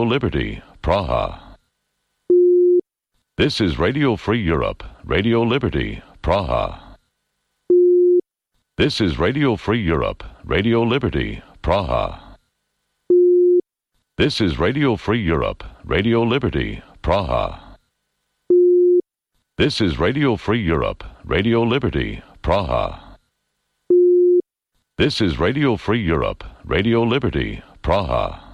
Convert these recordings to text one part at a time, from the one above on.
Liberty, Praha. This is Radio Free Europe, Radio Liberty, Praha. This is Radio Free Europe, Radio Liberty, Praha. This is Radio Free Europe, Radio Liberty, Praha. This is Radio Free Europe, Radio Liberty, Praha. This is Radio Free Europe, Radio Liberty, Praha.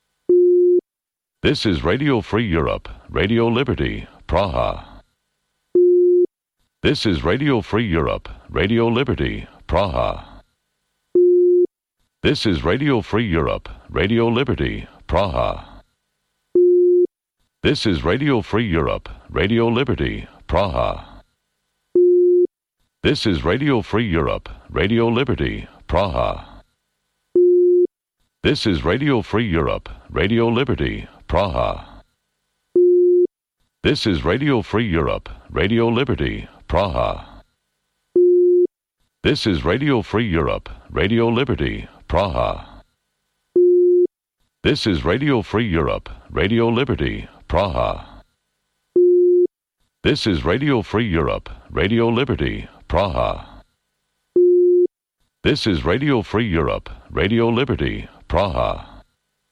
This is Radio Free Europe, Radio Liberty, Praha. This is Radio Free Europe, Radio Liberty, Praha. This is Radio Free Europe, Radio Liberty, Praha. This is Radio Free Europe, Radio Liberty, Praha. This is Radio Free Europe, Radio Liberty, Praha. This is Radio Free Europe, Radio Liberty, Praha. This is Radio Free Europe, Radio Liberty, Praha. This is Radio Free Europe, Radio Liberty, Praha. This is Radio Free Europe, Radio Liberty, Praha. This is Radio Free Europe, Radio Liberty, Praha. This is Radio Free Europe, Radio Liberty, Praha.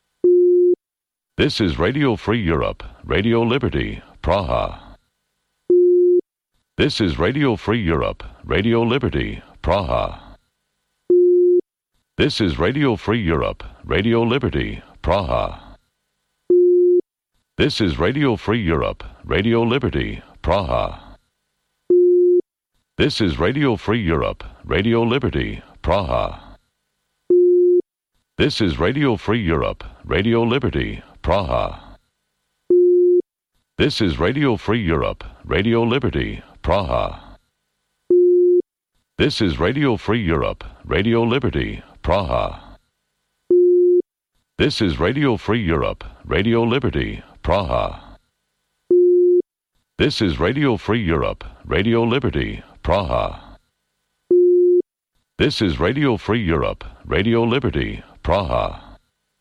This is Radio Free Europe, Radio Liberty, Praha. This is Radio Free Europe, Radio Liberty, Praha. This is Radio Free Europe, Radio Liberty, Praha. This is Radio Free Europe, Radio Liberty, Praha. This is Radio Free Europe, Radio Liberty, Praha. This is Radio Free Europe, Radio Liberty, Praha. This is Radio Free Europe, Radio Liberty, Praha. This is Radio Free Europe, Radio Liberty, Praha. This is Radio Free Europe, Radio Liberty, Praha. This is Radio Free Europe, Radio Liberty, Praha. This is Radio Free Europe, Radio Liberty, Praha.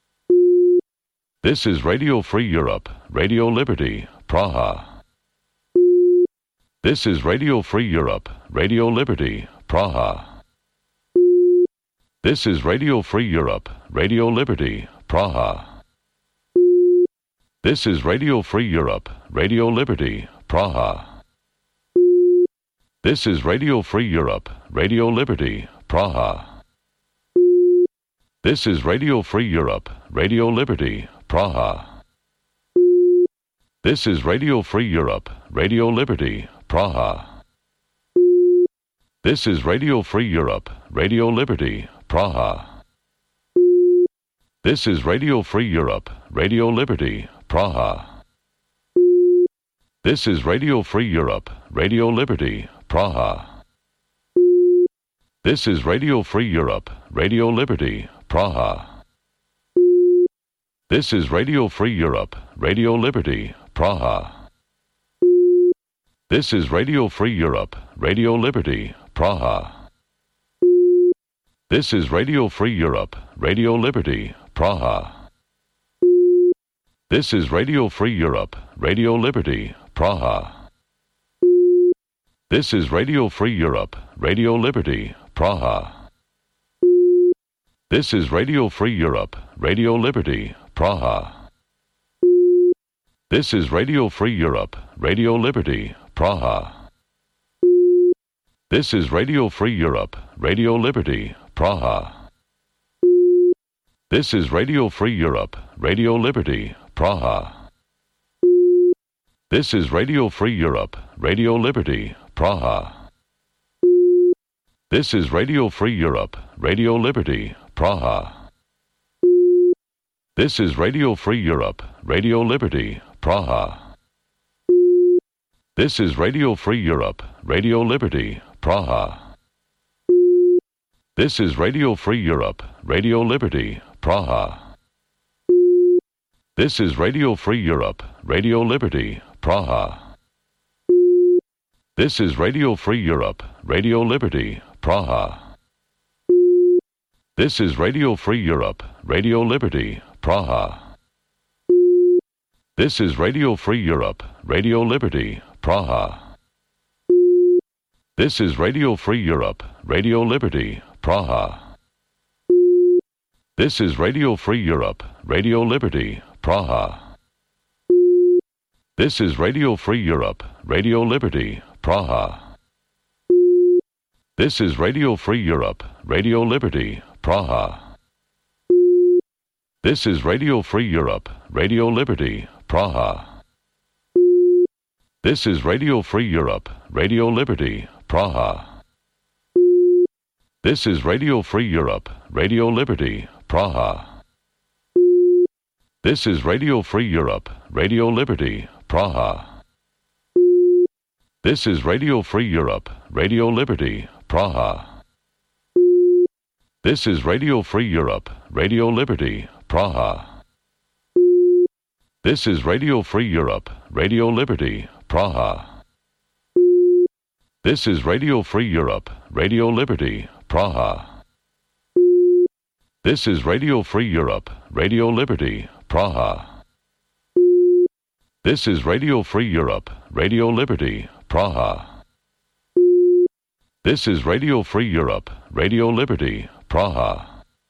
This is Radio Free Europe, Radio Liberty, Praha. This is Radio Free Europe, Radio Liberty, Praha. This is Radio Free Europe, Radio Liberty, Praha. This is Radio Free Europe, Radio Liberty, Praha. This is Radio Free Europe, Radio Liberty, Praha. This is Radio Free Europe, Radio Liberty, Praha. This is Radio Free Europe, Radio Liberty, Praha. This is Radio Free Europe, Radio Liberty, Praha. This is Radio Free Europe, Radio Liberty, Praha. This is Radio Free Europe, Radio Liberty, Praha. This is Radio Free Europe, Radio Liberty, Praha. This is Radio Free Europe, Radio Liberty, Praha. This is Radio Free Europe, Radio Liberty, Praha. This is Radio Free Europe, Radio Liberty, Praha. This is Radio Free Europe, Radio Liberty, Praha. This is Radio Free Europe, Radio Liberty, Praha. This is Radio Free Europe, Radio Liberty, Praha. This is Radio Free Europe, Radio Liberty, Praha. This is Radio Free Europe, Radio Liberty, Praha. This is Radio Free Europe, Radio Liberty, Praha. This is Radio Free Europe, Radio Liberty, Praha. This is Radio Free Europe, Radio Liberty, Praha. This is Radio Free Europe, Radio Liberty, Praha. This is Radio Free Europe, Radio Liberty, Praha. This is Radio Free Europe, Radio Liberty, Praha. This is Radio Free Europe, Radio Liberty, Praha. This is Radio Free Europe, Radio Liberty, Praha. This is Radio Free Europe, Radio Liberty, Praha. This is Radio Free Europe, Radio Liberty, Praha. This is Radio Free Europe, Radio Liberty, Praha. This is Radio Free Europe, Radio Liberty, Praha. This is Radio Free Europe, Radio Liberty, Praha. This is Radio Free Europe, Radio Liberty, Praha. This is Radio Free Europe, Radio Liberty, Praha. This is Radio Free Europe, Radio Liberty, Praha. This is Radio Free Europe, Radio Liberty, Praha. This is Radio Free Europe, Radio Liberty, Praha. This is Radio Free Europe, Radio Liberty, Praha. This is Radio Free Europe, Radio Liberty, Praha. This is Radio Free Europe, Radio Liberty, Praha. This is Radio Free Europe, Radio Liberty, Praha. This is Radio Free Europe, Radio Liberty, Praha. This is Radio Free Europe, Radio Liberty, Praha. This is Radio Free Europe, Radio Liberty, Praha.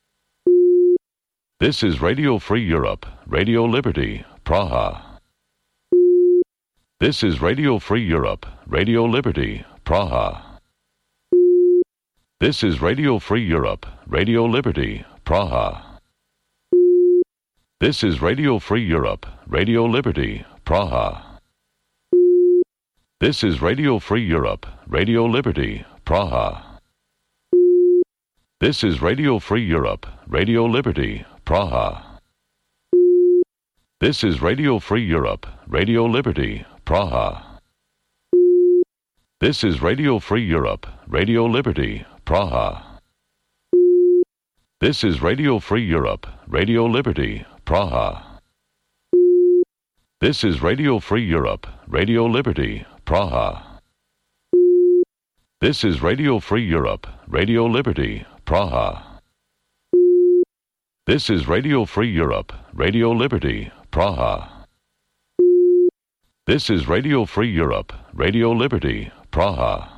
This is Radio Free Europe, Radio Liberty, Praha. This is Radio Free Europe, Radio Liberty, Praha. This is Radio Free Europe, Radio Liberty, Praha. This is Radio Free Europe, Radio Liberty, Praha. This is Radio Free Europe, Radio Liberty, Praha. This is Radio Free Europe, Radio Liberty, Praha. This is Radio Free Europe, Radio Liberty, Praha. This is Radio Free Europe, Radio Liberty, Praha. This is Radio Free Europe, Radio Liberty, Praha. This is Radio Free Europe, Radio Liberty, Praha. This is Radio Free Europe, Radio Liberty, Praha. This is Radio Free Europe, Radio Liberty, Praha. This is Radio Free Europe, Radio Liberty, Praha.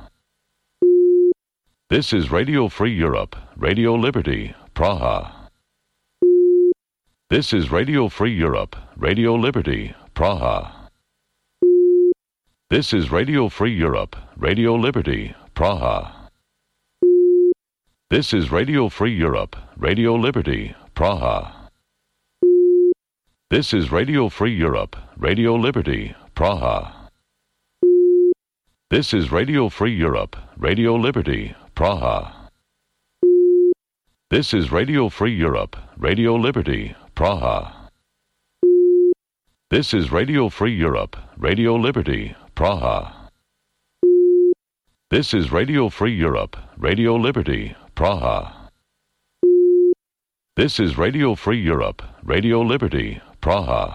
This is Radio Free Europe, Radio Liberty, Praha. This is Radio Free Europe, Radio Liberty, Praha. This is Radio Free Europe, Radio Liberty, Praha. This is Radio Free Europe, Radio Liberty, Praha. This is Radio Free Europe, Radio Liberty, Praha. This is Radio Free Europe, Radio Liberty, Praha. This is Radio Free Europe, Radio Liberty, Praha. This is Radio Free Europe, Radio Liberty, Praha. This is Radio Free Europe, Radio Liberty, Praha. This is Radio Free Europe, Radio Liberty, Praha.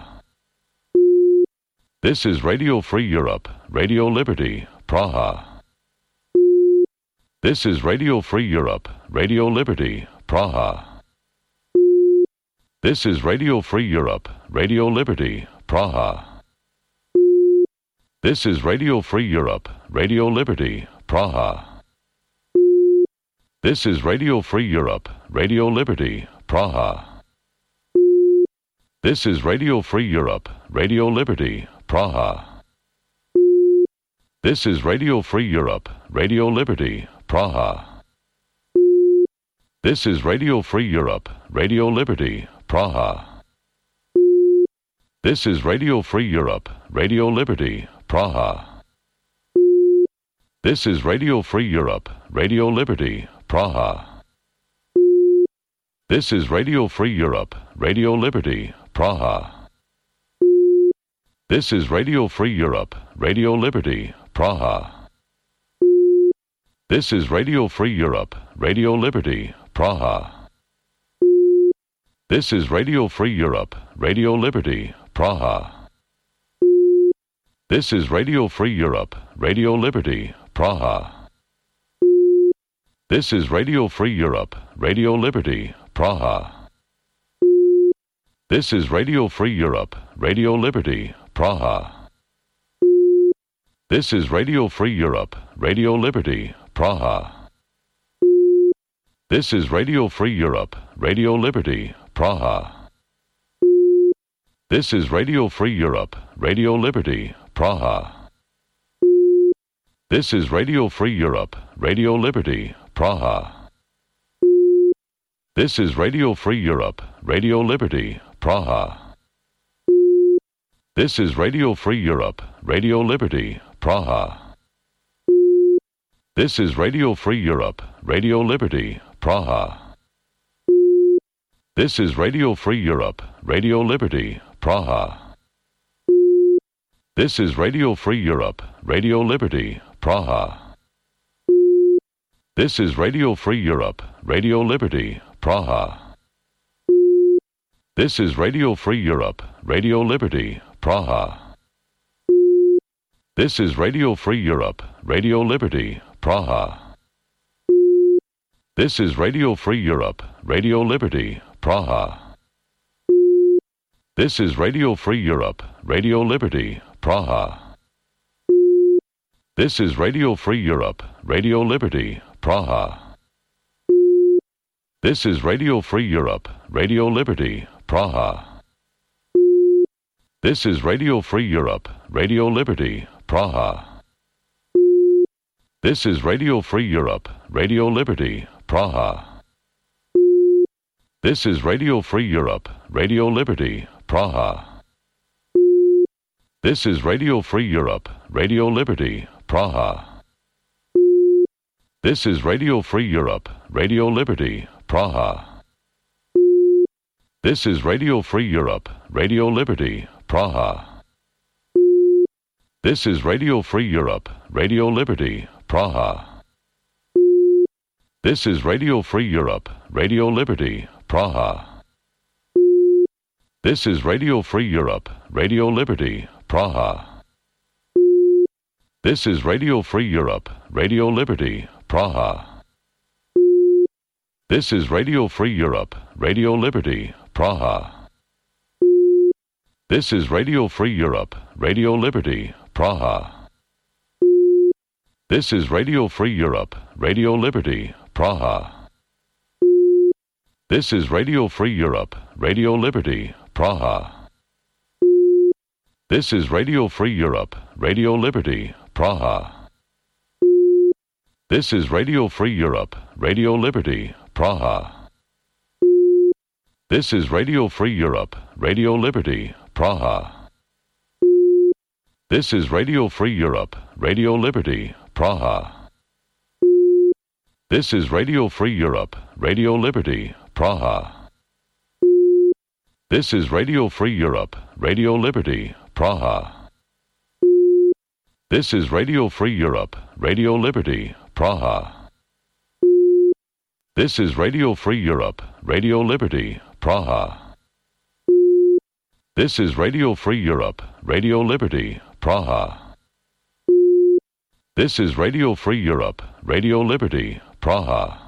This is Radio Free Europe, Radio Liberty, Praha. This is Radio Free Europe, Radio Liberty, Praha. This is Radio Free Europe, Radio Liberty, Praha. This is Radio Free Europe, Radio Liberty, Praha. This is Radio Free Europe, Radio Liberty, Praha. This is Radio Free Europe, Radio Liberty, Praha. This is Radio Free Europe, Radio Liberty, Praha. This is Radio Free Europe, Radio Liberty, Praha. This is Radio Free Europe, Radio Liberty, Praha. This is Radio Free Europe, Radio Liberty, Praha. This is Radio Free Europe, Radio Liberty, Praha. This is Radio Free Europe, Radio Liberty, Praha. This is Radio Free Europe, Radio Liberty, Praha. This is Radio Free Europe, Radio Liberty, Praha. This is Radio Free Europe, Radio Liberty, Praha. This is Radio Free Europe, Radio Liberty, Praha. This is Radio Free Europe, Radio Liberty, Praha. This is Radio Free Europe, Radio Liberty, Praha. This is Radio Free Europe, Radio Liberty, Praha. This is Radio Free Europe, Radio Liberty, Praha. This is Radio Free Europe, Radio Liberty, Praha. This is Radio Free Europe, Radio Liberty, Praha. This is Radio Free Europe, Radio Liberty, Praha. This is Radio Free Europe, Radio Liberty, Praha. This is Radio Free Europe, Radio Liberty, Praha. This is Radio Free Europe, Radio Liberty, Praha. This is Radio Free Europe, Radio Liberty, Praha. This is Radio Free Europe, Radio Liberty, Praha. This is Radio Free Europe, Radio Liberty, Praha. This is Radio Free Europe, Radio Liberty, Praha. This is Radio Free Europe, Radio Liberty, Praha. This is Radio Free Europe, Radio Liberty, Praha. This is Radio Free Europe, Radio Liberty, Praha. This is Radio Free Europe, Radio Liberty, Praha. This is Radio Free Europe, Radio Liberty, Praha. This is Radio Free Europe, Radio Liberty, Praha. This is Radio Free Europe, Radio Liberty, Praha. This is Radio Free Europe, Radio Liberty, Praha. This is Radio Free Europe, Radio Liberty, Praha. This is Radio Free Europe, Radio Liberty, Praha. This is Radio Free Europe, Radio Liberty, Praha. This is Radio Free Europe, Radio Liberty, Praha. This is Radio Free Europe, Radio Liberty, Praha. This is Radio Free Europe, Radio Liberty, Praha. This is Radio Free Europe, Radio Liberty, Praha. This is Radio Free Europe, Radio Liberty, Praha. This is Radio Free Europe, Radio Liberty, Praha. This is Radio Free Europe, Radio Liberty, Praha. This is Radio Free Europe, Radio Liberty, Praha. This is Radio Free Europe, Radio Liberty, Praha. This is Radio Free Europe, Radio Liberty, Praha. This is Radio Free Europe, Radio Liberty, Praha. This is Radio Free Europe, Radio Liberty, Praha. This is Radio Free Europe, Radio Liberty, Praha. This is Radio Free Europe, Radio Liberty, Praha. This is Radio Free Europe, Radio Liberty, Praha. This is Radio Free Europe, Radio Liberty, Praha.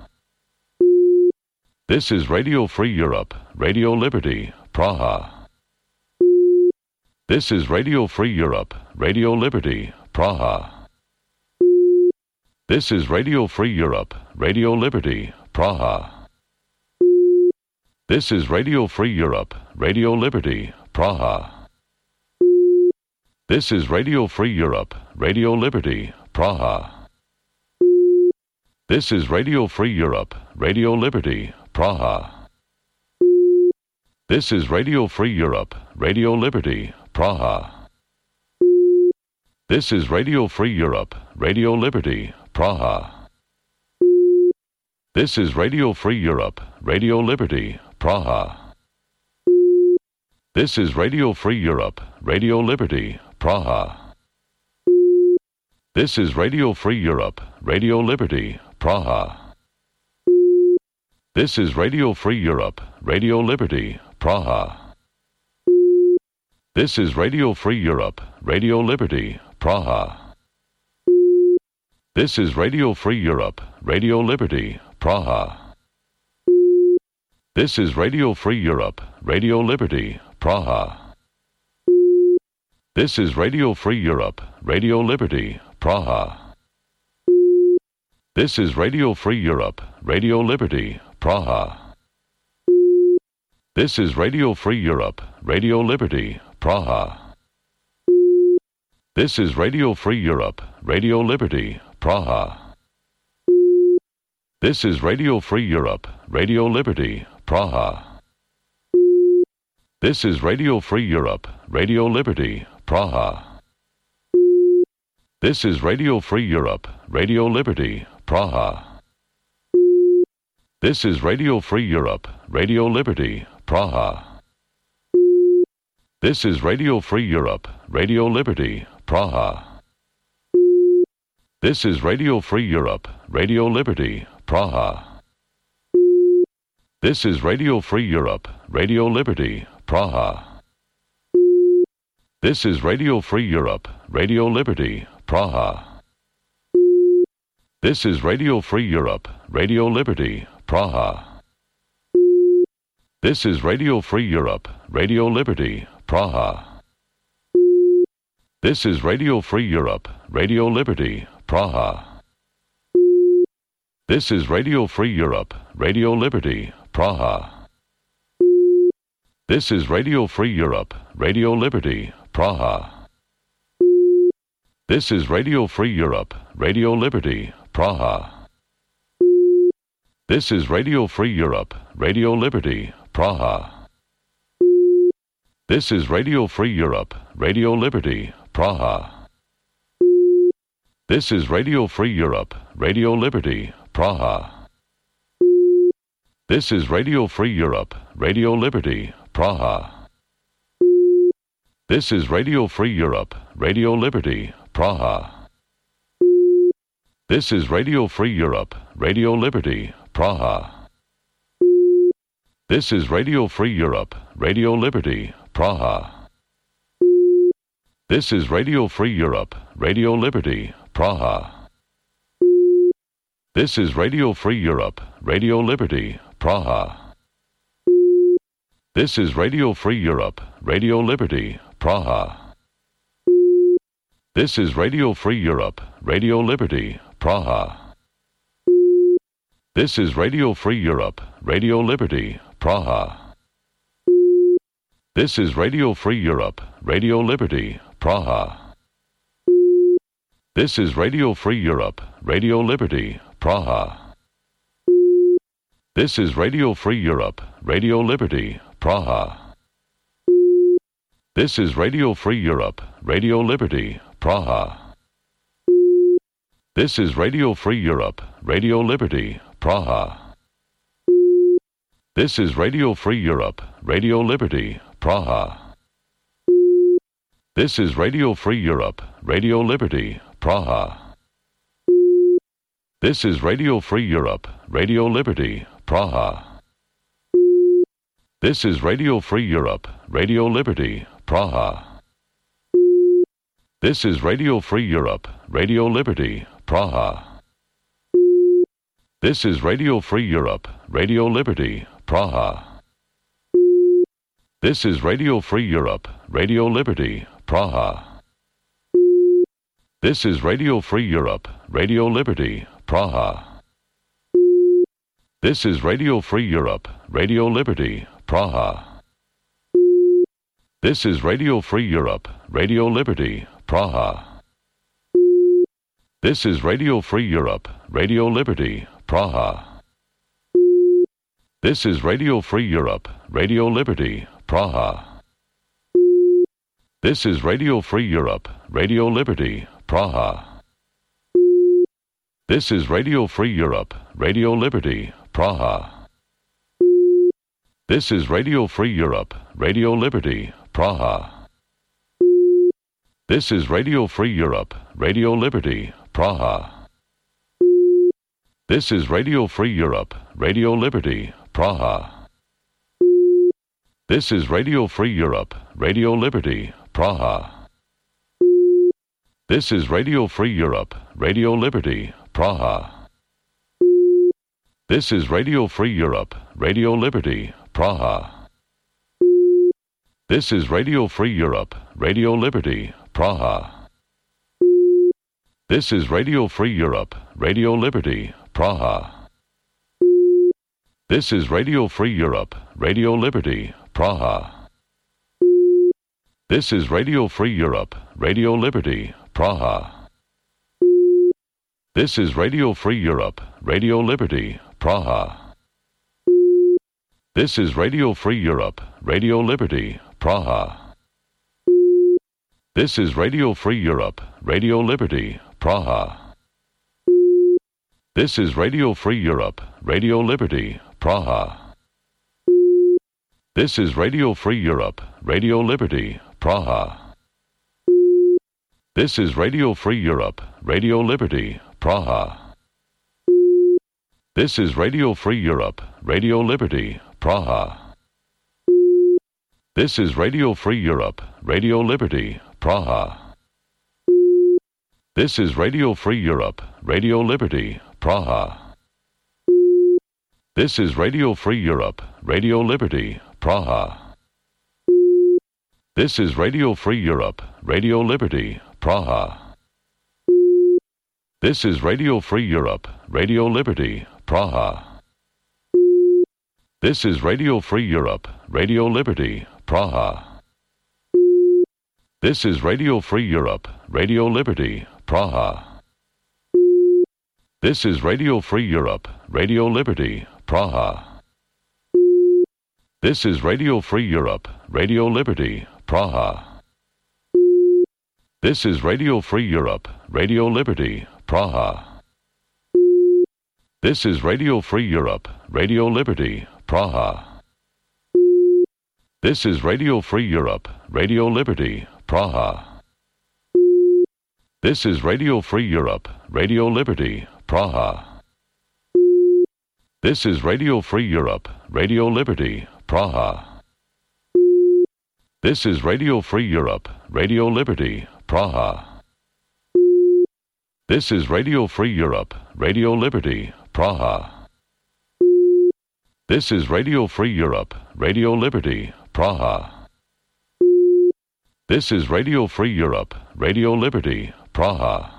This is Radio Free Europe, Radio Liberty, Praha. This is Radio Free Europe, Radio Liberty, Praha. This is Radio Free Europe, Radio Liberty, Praha. This is Radio Free Europe, Radio Liberty, Praha. This is Radio Free Europe, Radio Liberty, Praha. This is Radio Free Europe, Radio Liberty, Praha. This is Radio Free Europe, Radio Liberty, Praha. This is Radio Free Europe, Radio Liberty, Praha. This is Radio Free Europe, Radio Liberty, Praha. This is Radio Free Europe, Radio Liberty, Praha. This is Radio Free Europe, Radio Liberty, Praha. This is Radio Free Europe, Radio Liberty, Praha. This is Radio Free Europe, Radio Liberty, Praha. This is Radio Free Europe, Radio Liberty, Praha. This is Radio Free Europe, Radio Liberty, Praha. This is Radio Free Europe, Radio Liberty, Praha. This is Radio Free Europe, Radio Liberty, Praha. This is Radio Free Europe, Radio Liberty, Praha. This is Radio Free Europe, Radio Liberty, Praha. This is Radio Free Europe, Radio Liberty, Praha. This is Radio Free Europe, Radio Liberty, Praha. This is Radio Free Europe, Radio Liberty, Praha. This is Radio Free Europe, Radio Liberty, Praha. This is Radio Free Europe, Radio Liberty, Praha. This is Radio Free Europe, Radio Liberty, Praha. This is Radio Free Europe, Radio Liberty, Praha. This is Radio Free Europe, Radio Liberty, Praha. This is Radio Free Europe, Radio Liberty, Praha. This is Radio Free Europe, Radio Liberty, Praha. This is Radio Free Europe, Radio Liberty, Praha. This is Radio Free Europe, Radio Liberty, Praha. This is Radio Free Europe, Radio Liberty, Praha. This is Radio Free Europe, Radio Liberty, Praha. This is Radio Free Europe, Radio Liberty, Praha. This is Radio Free Europe, Radio Liberty, Praha. This is Radio Free Europe, Radio Liberty, Praha. This is Radio Free Europe, Radio Liberty, Praha. This is Radio Free Europe, Radio Liberty, Praha. This is Radio Free Europe, Radio Liberty, Praha. This is Radio Free Europe, Radio Liberty, Praha. This is Radio Free Europe, Radio Liberty, Praha. This is Radio Free Europe, Radio Liberty, Praha. This is Radio Free Europe, Radio Liberty, Praha. This is Radio Free Europe, Radio Liberty, Praha. This is Radio Free Europe, Radio Liberty, Praha. This is Radio Free Europe, Radio Liberty, Praha. This is Radio Free Europe, Radio Liberty, Praha. This is Radio Free Europe, Radio Liberty, Praha. This is Radio Free Europe, Radio Liberty, Praha. This is Radio Free Europe, Radio Liberty, Praha. This is Radio Free Europe, Radio Liberty, Praha. This is Radio Free Europe, Radio Liberty, Praha. This is Radio Free Europe, Radio Liberty, Praha. This is Radio Free Europe, Radio Liberty, Praha. This is Radio Free Europe, Radio Liberty, Praha. This is Radio Free Europe, Radio Liberty, Praha. This is Radio Free Europe, Radio Liberty, Praha. This is Radio Free Europe, Radio Liberty, Praha. This is Radio Free Europe, Radio Liberty, Praha. This is Radio Free Europe, Radio Liberty, Praha. This is Radio Free Europe, Radio Liberty, Praha. This is Radio Free Europe, Radio Liberty, Praha. This is Radio Free Europe, Radio Liberty, Praha. This is Radio Free Europe, Radio Liberty, Praha. This is Radio Free Europe, Radio Liberty, Praha. This is Radio Free Europe, Radio Liberty, Praha. This is Radio Free Europe, Radio Liberty, Praha. This is Radio Free Europe, Radio Liberty, Praha. This is Radio Free Europe, Radio Liberty, Praha. This is Radio Free Europe, Radio Liberty, Praha. This is Radio Free Europe, Radio Liberty, Praha. This is Radio Free Europe, Radio Liberty, Praha. This is Radio Free Europe, Radio Liberty, Praha. This is Radio Free Europe, Radio Liberty, Praha. This is Radio Free Europe, Radio Liberty, Praha. This is Radio Free Europe, Radio Liberty, Praha. This is Radio Free Europe, Radio Liberty, Praha. This is Radio Free Europe, Radio Liberty, Praha. This is Radio Free Europe, Radio Liberty, Praha. This is Radio Free Europe, Radio Liberty, Praha. This is Radio Free Europe, Radio Liberty, Praha. This is Radio Free Europe, Radio Liberty, Praha. This is Radio Free Europe, Radio Liberty, Praha. This is Radio Free Europe, Radio Liberty, Praha. This is Radio Free Europe, Radio Liberty, Praha. This is Radio Free Europe, Radio Liberty, Praha. This is Radio Free Europe, Radio Liberty, Praha. This is Radio Free Europe, Radio Liberty, Praha. This is Radio Free Europe, Radio Liberty, Praha. This is Radio Free Europe, Radio Liberty, Praha. This is Radio Free Europe, Radio Liberty, Praha. This is Radio Free Europe, Radio Liberty, Praha. This is Radio Free Europe, Radio Liberty, Praha. This is Radio Free Europe, Radio Liberty, Praha. This is Radio Free Europe, Radio Liberty, Praha. This is Radio Free Europe, Radio Liberty, Praha. This is Radio Free Europe, Radio Liberty, Praha. This is Radio Free Europe, Radio Liberty, Praha. This is Radio Free Europe, Radio Liberty, Praha.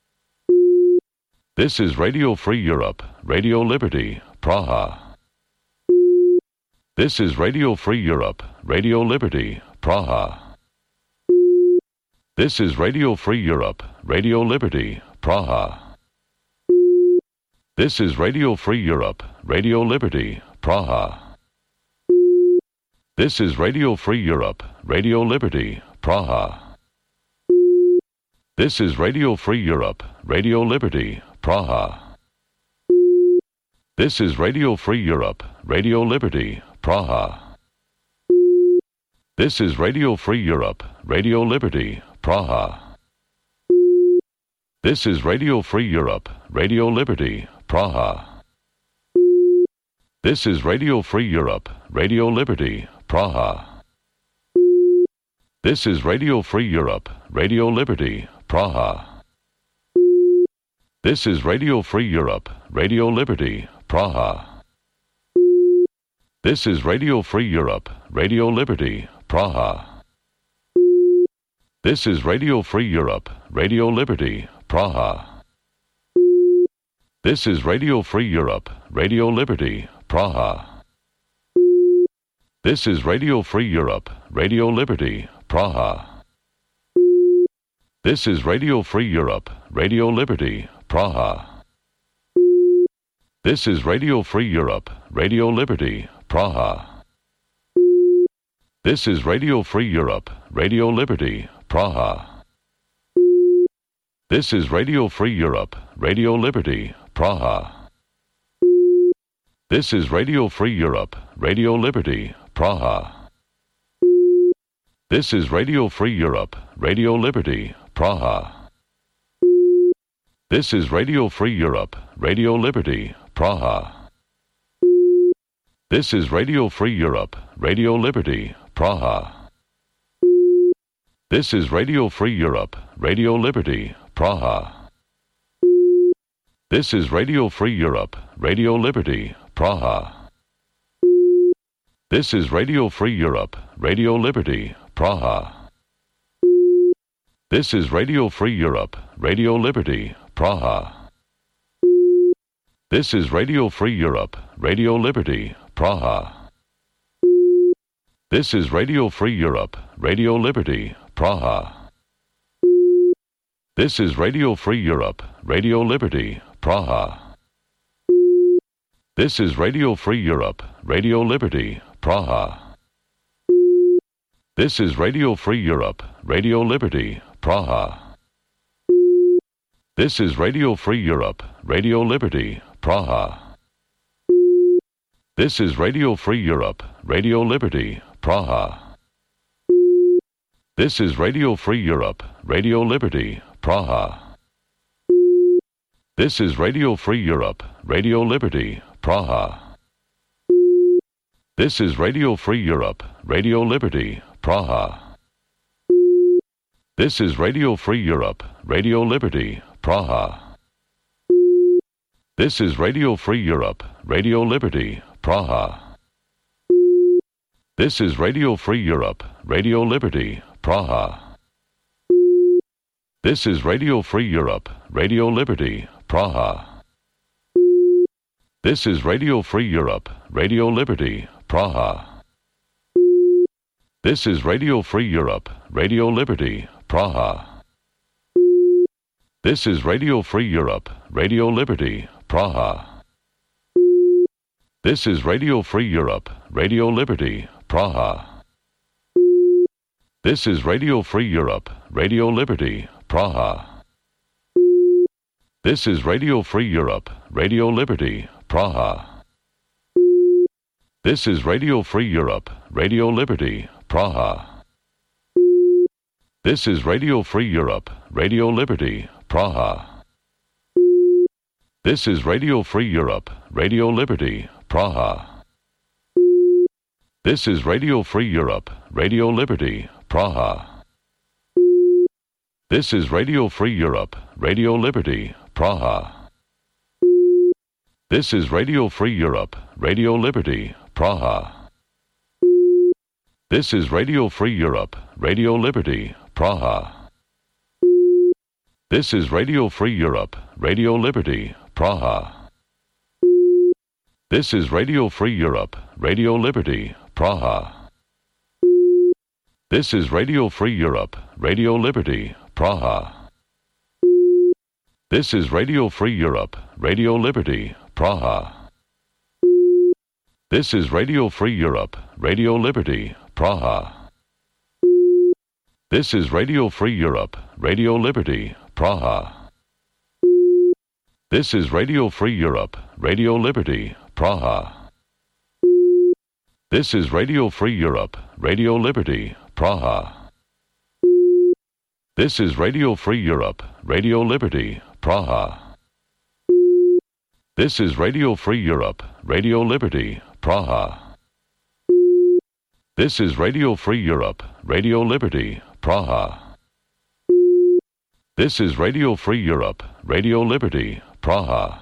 This is Radio Free Europe, Radio Liberty, Praha. This is Radio Free Europe, Radio Liberty, Praha. This is Radio Free Europe, Radio Liberty, Praha. This is Radio Free Europe, Radio Liberty, Praha. This is Radio Free Europe, Radio Liberty, Praha. This is Radio Free Europe, Radio Liberty, Praha. This is Radio Free Europe, Radio Liberty, Praha. This is Radio Free Europe, Radio Liberty, Praha. This is Radio Free Europe, Radio Liberty, Praha. This is Radio Free Europe, Radio Liberty, Praha. This is Radio Free Europe, Radio Liberty, Praha. This is Radio Free Europe, Radio Liberty, Praha. This is Radio Free Europe, Radio Liberty, Praha. This is Radio Free Europe, Radio Liberty, Praha. This is Radio Free Europe, Radio Liberty, Praha. This is Radio Free Europe, Radio Liberty, Praha. This is Radio Free Europe, Radio Liberty, Praha. This is Radio Free Europe, Radio Liberty, Praha. This is Radio Free Europe, Radio Liberty, Praha. This is Radio Free Europe, Radio Liberty, Praha. This is Radio Free Europe, Radio Liberty, Praha. This is Radio Free Europe, Radio Liberty, Praha. This is Radio Free Europe, Radio Liberty, Praha. This is Radio Free Europe, Radio Liberty, Praha. This is Radio Free Europe, Radio Liberty, Praha. This is Radio Free Europe, Radio Liberty, Praha. This is Radio Free Europe, Radio Liberty, Praha. This is Radio Free Europe, Radio Liberty, Praha. This is Radio Free Europe, Radio Liberty, Praha. This is Radio Free Europe, Radio Liberty, Praha. This is Radio Free Europe, Radio Liberty, Praha. This is Radio Free Europe, Radio Liberty, Praha. This is Radio Free Europe, Radio Liberty, Praha. This is Radio Free Europe, Radio Liberty, Praha. This is Radio Free Europe, Radio Liberty, Praha. This is Radio Free Europe, Radio Liberty, Praha. This is Radio Free Europe, Radio Liberty, Praha. This is Radio Free Europe, Radio Liberty, Praha. This is Radio Free Europe, Radio Liberty, Praha. This is Radio Free Europe, Radio Liberty, Praha. This is Radio Free Europe, Radio Liberty, Praha. This is Radio Free Europe, Radio Liberty, Praha. This is Radio Free Europe, Radio Liberty, Praha. This is Radio Free Europe, Radio Liberty, Praha. This is Radio Free Europe, Radio Liberty, Praha. This is Radio Free Europe, Radio Liberty, Praha. This is Radio Free Europe, Radio Liberty, Praha. This is Radio Free Europe, Radio Liberty, Praha. This is Radio Free Europe, Radio Liberty, Praha. This is Radio Free Europe, Radio Liberty, Praha. This is Radio Free Europe, Radio Liberty, Praha. This is Radio Free Europe, Radio Liberty, Praha. This is Radio Free Europe, Radio Liberty, Praha. This is Radio Free Europe, Radio Liberty, Praha. This is Radio Free Europe, Radio Liberty, Praha. This is Radio Free Europe, Radio Liberty, Praha. This is Radio Free Europe, Radio Liberty, Praha. This is Radio Free Europe, Radio Liberty, Praha. This is Radio Free Europe, Radio Liberty, Praha. This is Radio Free Europe, Radio Liberty, Praha. This is Radio Free Europe, Radio Liberty, Praha. This is Radio Free Europe, Radio Liberty, Praha. This is Radio Free Europe, Radio Liberty, Praha. This is Radio Free Europe, Radio Liberty, Praha. This is Radio Free Europe, Radio Liberty, Praha. This is Radio Free Europe, Radio Liberty, Praha. This is Radio Free Europe, Radio Liberty, Praha.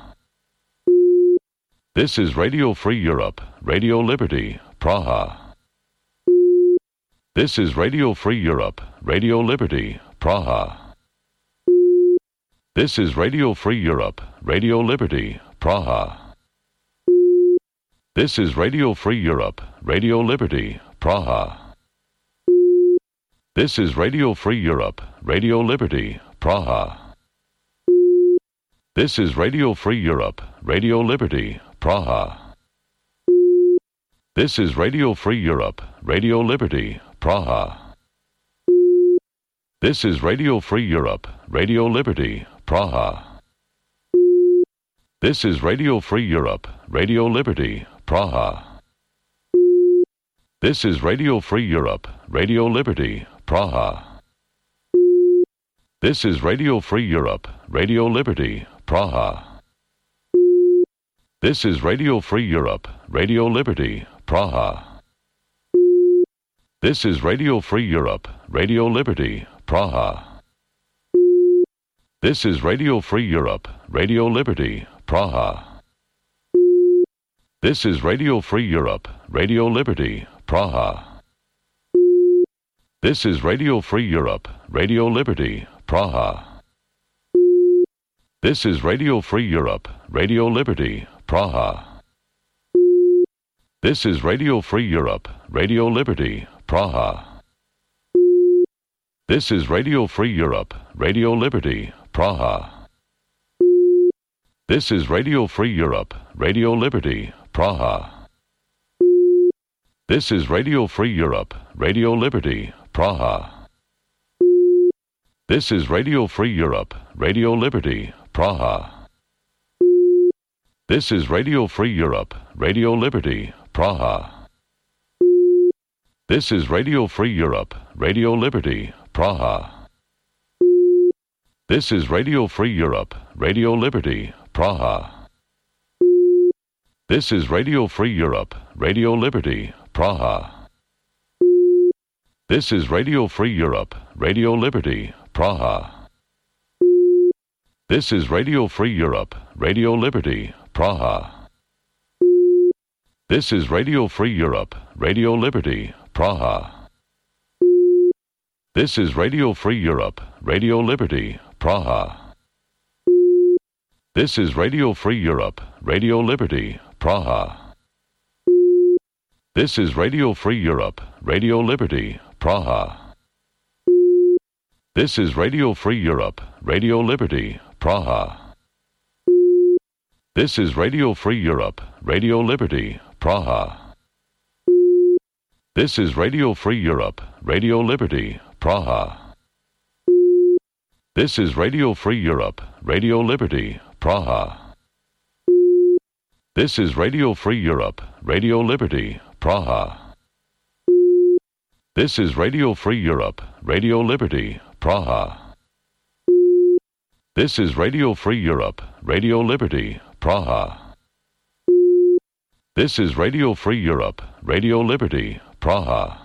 This is Radio Free Europe, Radio Liberty, Praha. This is Radio Free Europe, Radio Liberty, Praha. This is Radio Free Europe, Radio Liberty, Praha. This is Radio Free Europe, Radio Liberty, Praha. This is Radio Free Europe, Radio Liberty, Praha. This is Radio Free Europe, Radio Liberty, Praha. This is Radio Free Europe, Radio Liberty, Praha. This is Radio Free Europe, Radio Liberty, Praha. This is Radio Free Europe, Radio Liberty, Praha. This is Radio Free Europe, Radio Liberty, Praha. This is Radio Free Europe, Radio Liberty, Praha. This is Radio Free Europe, Radio Liberty, Praha. This is Radio Free Europe, Radio Liberty, Praha. This is Radio Free Europe, Radio Liberty, Praha. This is Radio Free Europe, Radio Liberty, Praha. This is Radio Free Europe, Radio Liberty, Praha. This is Radio Free Europe, Radio Liberty, Praha. This is Radio Free Europe, Radio Liberty, Praha. This is Radio Free Europe, Radio Liberty, Praha. This is Radio Free Europe, Radio Liberty, Praha. This is Radio Free Europe, Radio Liberty, Praha. This is Radio Free Europe, Radio Liberty, Praha. This is Radio Free Europe, Radio Liberty, Praha. This is Radio Free Europe, Radio Liberty, Praha. This is Radio Free Europe, Radio Liberty, Praha. This is Radio Free Europe, Radio Liberty, Praha. This is Radio Free Europe, Radio Liberty, Praha. This is Radio Free Europe, Radio Liberty, Praha. This is Radio Free Europe, Radio Liberty, Praha. This is Radio Free Europe, Radio Liberty, Praha. This is Radio Free Europe, Radio Liberty, Praha. This is Radio Free Europe, Radio Liberty, Praha. This is Radio Free Europe, Radio Liberty, Praha. This is Radio Free Europe, Radio Liberty, Praha. This is Radio Free Europe, Radio Liberty, Praha. This is Radio Free Europe, Radio Liberty, Praha. This is Radio Free Europe, Radio Liberty, Praha. This is Radio Free Europe, Radio Liberty, Praha. This is Radio Free Europe, Radio Liberty, Praha. This is Radio Free Europe, Radio Liberty, Praha.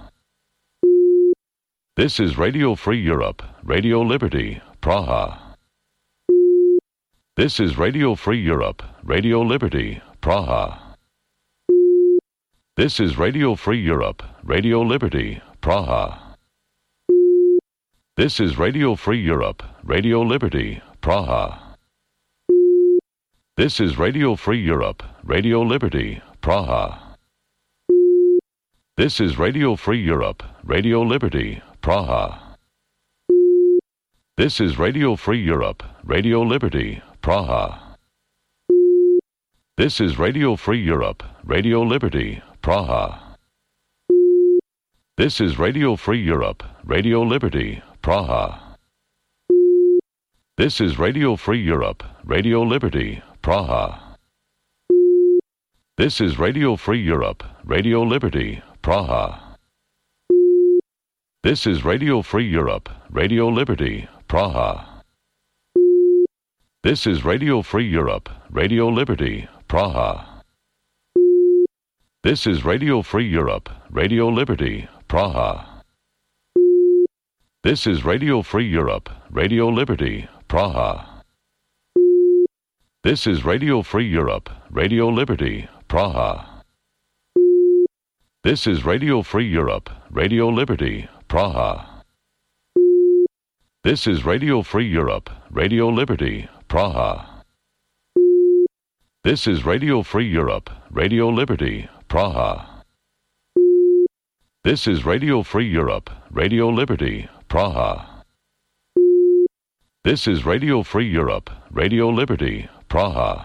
This is Radio Free Europe, Radio Liberty, Praha. This is Radio Free Europe, Radio Liberty, Praha. This is Radio Free Europe, Radio Liberty, Praha. This is Radio Free Europe, Radio Liberty, Praha. This is Radio Free Europe, Radio Liberty, Praha. This is Radio Free Europe, Radio Liberty, Praha. This is Radio Free Europe, Radio Liberty, Praha. This is Radio Free Europe, Radio Liberty, Praha. This is Radio Free Europe, Radio Liberty, Praha. This is Radio Free Europe, Radio Liberty, Praha. This is Radio Free Europe, Radio Liberty, Praha. This is Radio Free Europe, Radio Liberty, Praha. This is Radio Free Europe, Radio Liberty, Praha. This is Radio Free Europe, Radio Liberty, Praha. This is Radio Free Europe, Radio Liberty, Praha. This is Radio Free Europe, Radio Liberty, Praha. This is Radio Free Europe, Radio Liberty, Praha. This is Radio Free Europe, Radio Liberty, Praha. This is Radio Free Europe, Radio Liberty, Praha. This is Radio Free Europe, Radio Liberty, Praha. This is Radio Free Europe, Radio Liberty, Praha.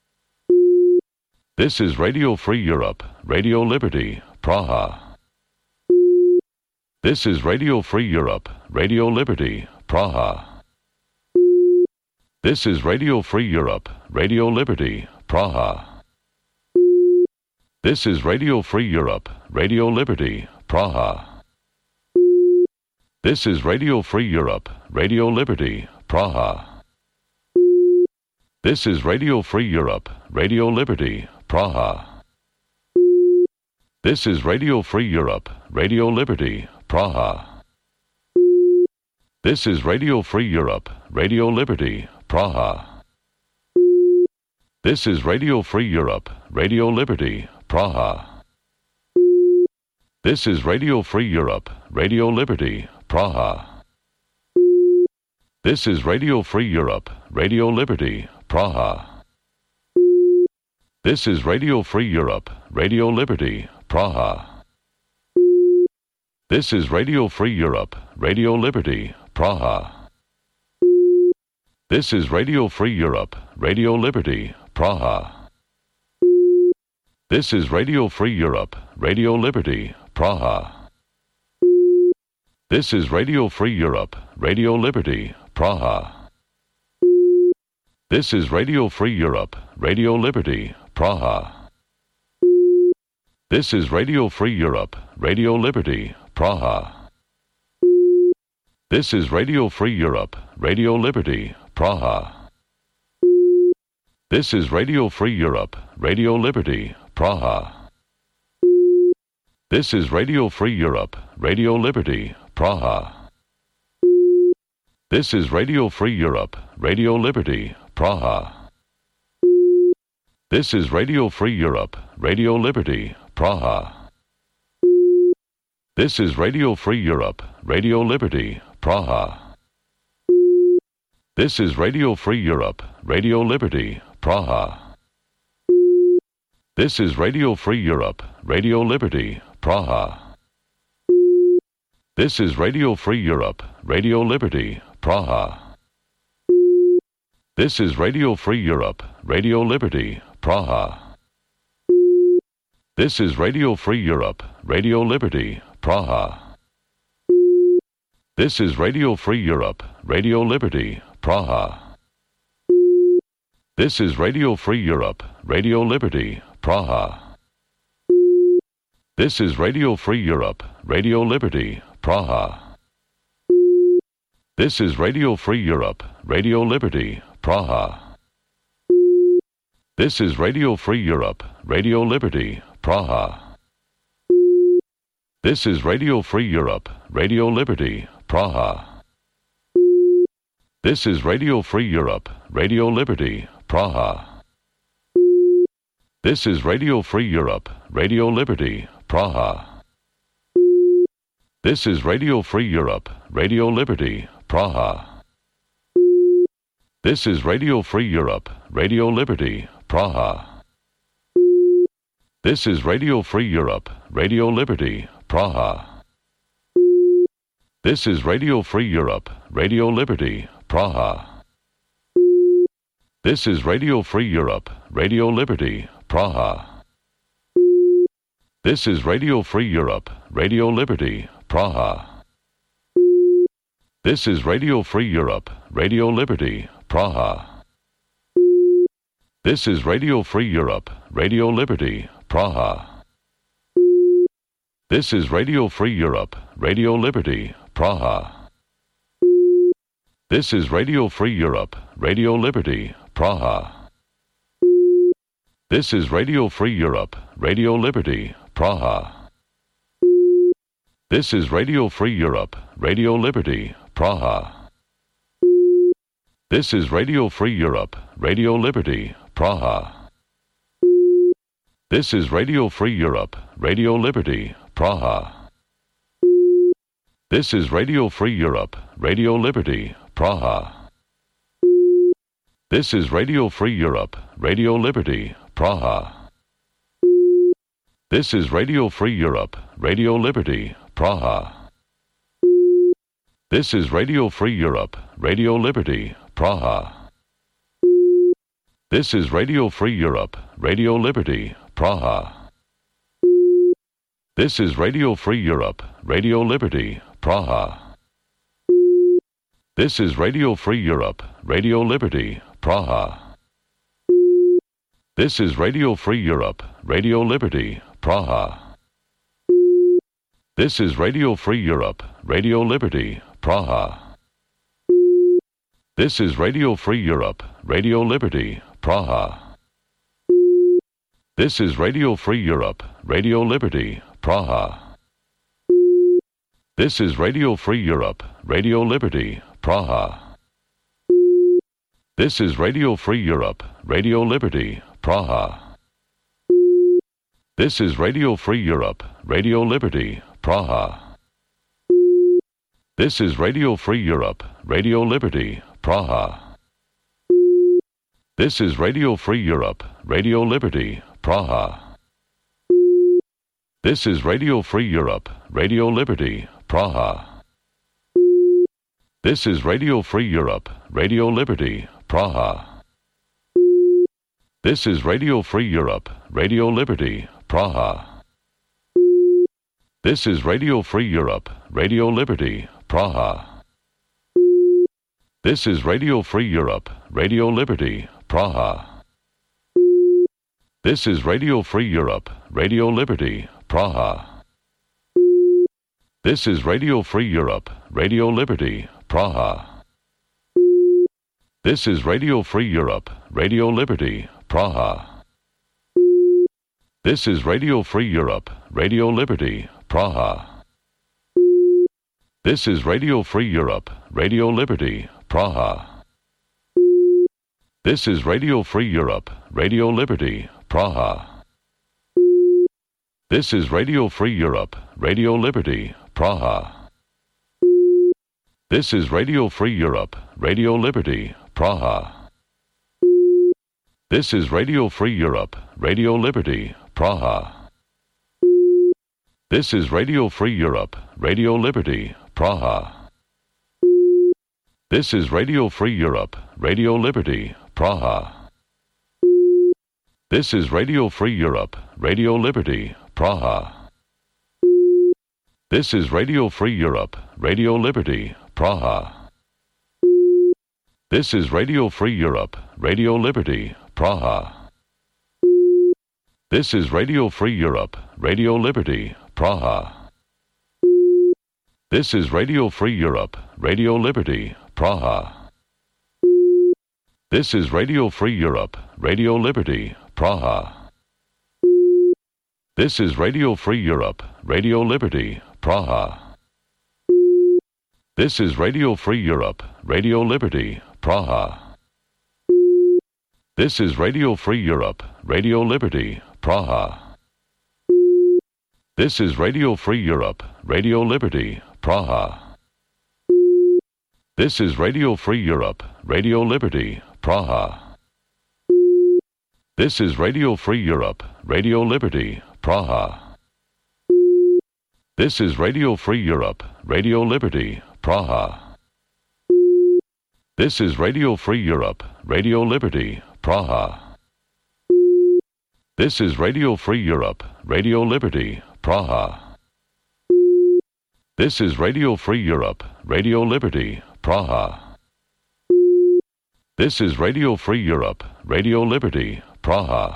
This is Radio Free Europe, Radio Liberty, Praha. This is Radio Free Europe, Radio Liberty, Praha. This is Radio Free Europe, Radio Liberty, Praha. This is Radio Free Europe, Radio Liberty, Praha. This is Radio Free Europe, Radio Liberty, Praha. This is Radio Free Europe, Radio Liberty, Praha. This is Radio Free Europe, Radio Liberty, Praha. This is Radio Free Europe, Radio Liberty, Praha. This is Radio Free Europe, Radio Liberty, Praha. This is Radio Free Europe, Radio Liberty, Praha. This is Radio Free Europe, Radio Liberty, Praha. This is Radio Free Europe, Radio Liberty, Praha. This is Radio Free Europe, Radio Liberty, Praha. This is Radio Free Europe, Radio Liberty, Praha. This is Radio Free Europe, Radio Liberty, Praha. This is Radio Free Europe, Radio Liberty, Praha. This is Radio Free Europe, Radio Liberty, Praha. This is Radio Free Europe, Radio Liberty, Praha. This is Radio Free Europe, Radio Liberty, Praha. This is Radio Free Europe, Radio Liberty, Praha. This is Radio Free Europe, Radio Liberty, Praha. This is Radio Free Europe, Radio Liberty, Praha. This is Radio Free Europe, Radio Liberty, Praha. This is Radio Free Europe, Radio Liberty, Praha. This is Radio Free Europe, Radio Liberty, Praha. This is Radio Free Europe, Radio Liberty, Praha. This is Radio Free Europe, Radio Liberty, Praha. This is Radio Free Europe, Radio Liberty, Praha. This is Radio Free Europe, Radio Liberty, Praha. This is Radio Free Europe, Radio Liberty, Praha. This is Radio Free Europe, Radio Liberty, Praha. This is Radio Free Europe, Radio Liberty, Praha. This is Radio Free Europe, Radio Liberty, Praha. This is Radio Free Europe, Radio Liberty, Praha. This is Radio Free Europe, Radio Liberty, Praha. This is Radio Free Europe, Radio Liberty, Praha. This is Radio Free Europe, Radio Liberty, Praha. This is Radio Free Europe, Radio Liberty, Praha. This is Radio Free Europe, Radio Liberty, Praha. This is Radio Free Europe, Radio Liberty, Praha. This is Radio Free Europe, Radio Liberty, Praha. This is Radio Free Europe, Radio Liberty, Praha. This is Radio Free Europe, Radio Liberty, Praha. This is Radio Free Europe, Radio Liberty, Praha. This is Radio Free Europe, Radio Liberty, Praha. This is Radio Free Europe, Radio Liberty, Praha. This is Radio Free Europe, Radio Liberty, Praha. This is Radio Free Europe, Radio Liberty, Praha. This is Radio Free Europe, Radio Liberty, Praha. This is Radio Free Europe, Radio Liberty, Praha. This is Radio Free Europe, Radio Liberty, Praha. This is Radio Free Europe, Radio Liberty, Praha. This is Radio Free Europe, Radio Liberty, Praha. This is Radio Free Europe, Radio Liberty, Praha. This is Radio Free Europe, Radio Liberty, Praha. This is Radio Free Europe, Radio Liberty, Praha. This is Radio Free Europe, Radio Liberty, Praha. This is Radio Free Europe, Radio Liberty, Praha. This is Radio Free Europe, Radio Liberty, Praha. This is Radio Free Europe, Radio Liberty, Praha. This is Radio Free Europe, Radio Liberty, Praha. This is Radio Free Europe, Radio Liberty, Praha. This is Radio Free Europe, Radio Liberty, Praha. This is Radio Free Europe, Radio Liberty, Praha. This is Radio Free Europe, Radio Liberty, Praha. This is Radio Free Europe, Radio Liberty, Praha. This is Radio Free Europe, Radio Liberty, Praha. This is Radio Free Europe, Radio Liberty, Praha. This is Radio Free Europe, Radio Liberty, Praha. This is Radio Free Europe, Radio Liberty, Praha. This is Radio Free Europe, Radio Liberty, Praha. This is Radio Free Europe, Radio Liberty, Praha. This is Radio Free Europe, Radio Liberty, Praha. This is Radio Free Europe, Radio Liberty, Praha. This is Radio Free Europe, Radio Liberty, Praha. This is Radio Free Europe, Radio Liberty, Praha. This is Radio Free Europe, Radio Liberty, Praha. This is Radio Free Europe, Radio Liberty, Praha. This is Radio Free Europe, Radio Liberty, Praha. This is Radio Free Europe, Radio Liberty, Praha. This is Radio Free Europe, Radio Liberty, Praha. This is Radio Free Europe, Radio Liberty, Praha. This is Radio Free Europe, Radio Liberty, Praha. This is Radio Free Europe, Radio Liberty, Praha. This is Radio Free Europe, Radio Liberty, Praha. This is Radio Free Europe, Radio Liberty, Praha. This is Radio Free Europe, Radio Liberty, Praha. This is Radio Free Europe, Radio Liberty, Praha. This is Radio Free Europe, Radio Liberty, Praha. This is Radio Free Europe, Radio Liberty, Praha. This is Radio Free Europe, Radio Liberty, Praha. This is Radio Free Europe, Radio Liberty, Praha. This is Radio Free Europe, Radio Liberty, Praha. This is Radio Free Europe, Radio Liberty, Praha. This is Radio Free Europe, Radio Liberty, Praha. This is Radio Free Europe, Radio Liberty, Praha. This is Radio Free Europe, Radio Liberty, Praha. This is Radio Free Europe, Radio Liberty, Praha. This is Radio Free Europe, Radio Liberty, Praha. This is Radio Free Europe, Radio Liberty, Praha.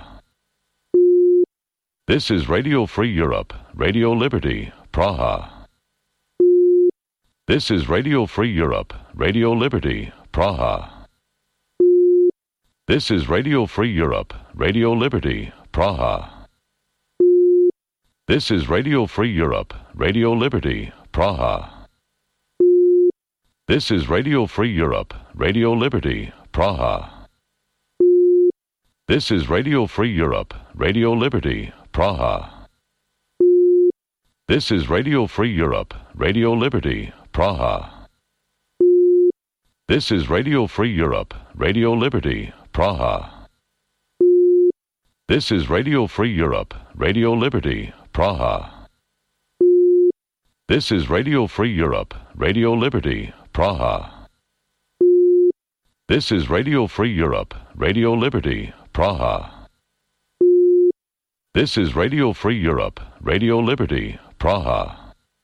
This is Radio Free Europe, Radio Liberty, Praha. This is Radio Free Europe, Radio Liberty, Praha. This is Radio Free Europe, Radio Liberty, Praha. This is Radio Free Europe, Radio Liberty, Praha. This is Radio Free Europe, Radio Liberty, Praha. This is Radio Free Europe, Radio Liberty, Praha. This is Radio Free Europe, Radio Liberty, Praha. This is Radio Free Europe, Radio Liberty, Praha. This is Radio Free Europe, Radio Liberty, Praha. This is Radio Free Europe, Radio Liberty, Praha. This is Radio Free Europe, Radio Liberty, Praha. This is Radio Free Europe, Radio Liberty, Praha.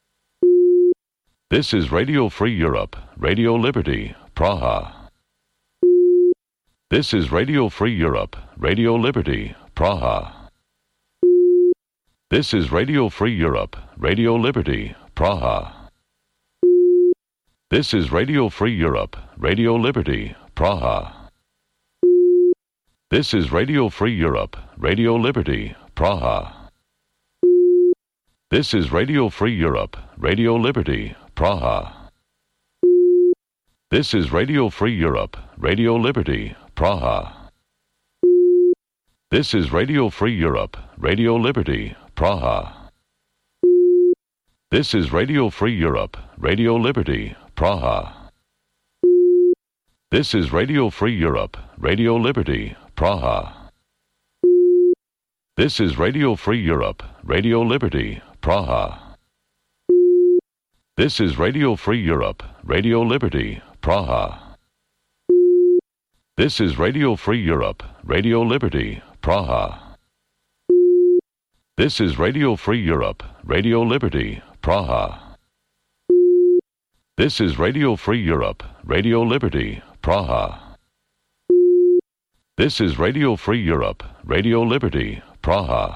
This is Radio Free Europe, Radio Liberty, Praha. This is Radio Free Europe, Radio Liberty, Praha. This is Radio Free Europe, Radio Liberty, Praha. This is Radio Free Europe, Radio Liberty, Praha. This is Radio Free Europe, Radio Liberty, Praha. This is Radio Free Europe, Radio Liberty, Praha. This is Radio Free Europe, Radio Liberty, Praha. This is Radio Free Europe, Radio Liberty, Praha. This is Radio Free Europe, Radio Liberty, Praha. This is Radio Free Europe, Radio Liberty, Praha. This is Radio Free Europe, Radio Liberty, Praha. This is Radio Free Europe, Radio Liberty, Praha. This is Radio Free Europe, Radio Liberty, Praha. This is Radio Free Europe, Radio Liberty, Praha. This is Radio Free Europe, Radio Liberty, Praha. This is Radio Free Europe, Radio Liberty, Praha.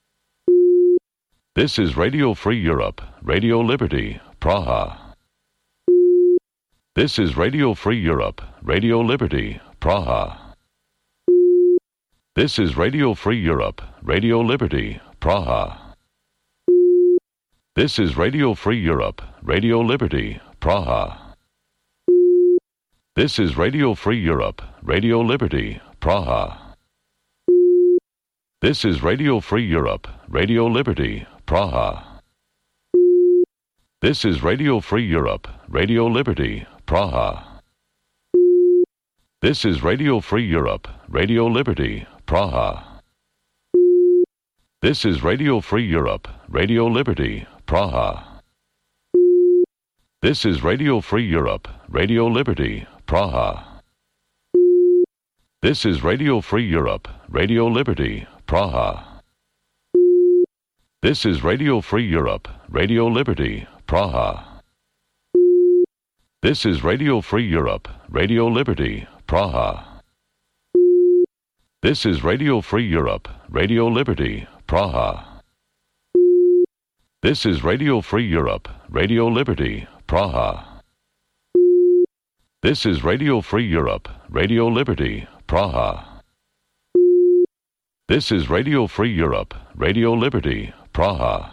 This is Radio Free Europe, Radio Liberty, Praha. This is Radio Free Europe, Radio Liberty, Praha. This is Radio Free Europe, Radio Liberty, Praha. This is Radio Free Europe, Radio Liberty, Praha. This is Radio Free Europe, Radio Liberty, Praha. This is Radio Free Europe, Radio Liberty, Praha. This is Radio Free Europe, Radio Liberty, Praha. This is Radio Free Europe, Radio Liberty, Praha. This is Radio Free Europe, Radio Liberty, Praha. This is Radio Free Europe, Radio Liberty, Praha. This is Radio Free Europe, Radio Liberty, Praha. This is Radio Free Europe, Radio Liberty, Praha. This is Radio Free Europe, Radio Liberty, Praha. This is Radio Free Europe, Radio Liberty, Praha. This is Radio Free Europe, Radio Liberty, Praha. This is Radio Free Europe, Radio Liberty, Praha. This is Radio Free Europe, Radio Liberty, Praha.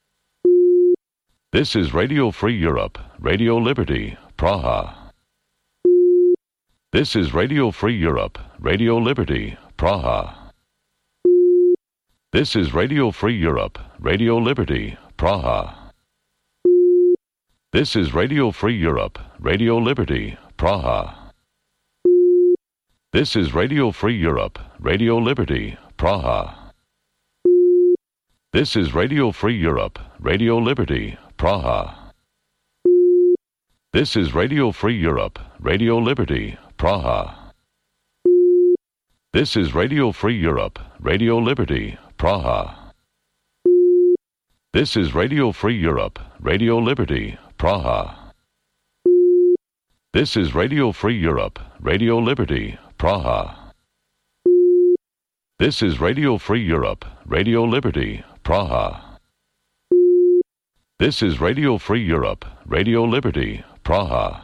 This is Radio Free Europe, Radio Liberty, Praha. This is Radio Free Europe, Radio Liberty, Praha. This is Radio Free Europe, Radio Liberty, Praha. This is Radio Free Europe, Radio Liberty, Praha. This is Radio Free Europe, Radio Liberty, Praha. This is Radio Free Europe, Radio Liberty, Praha. This is Radio Free Europe, Radio Liberty, Praha. This is Radio Free Europe, Radio Liberty, Praha. This is Radio Free Europe, Radio Liberty, Praha. This is Radio Free Europe, Radio Liberty, Praha. This is Radio Free Europe, Radio Liberty, Praha. This is Radio Free Europe, Radio Liberty, Praha.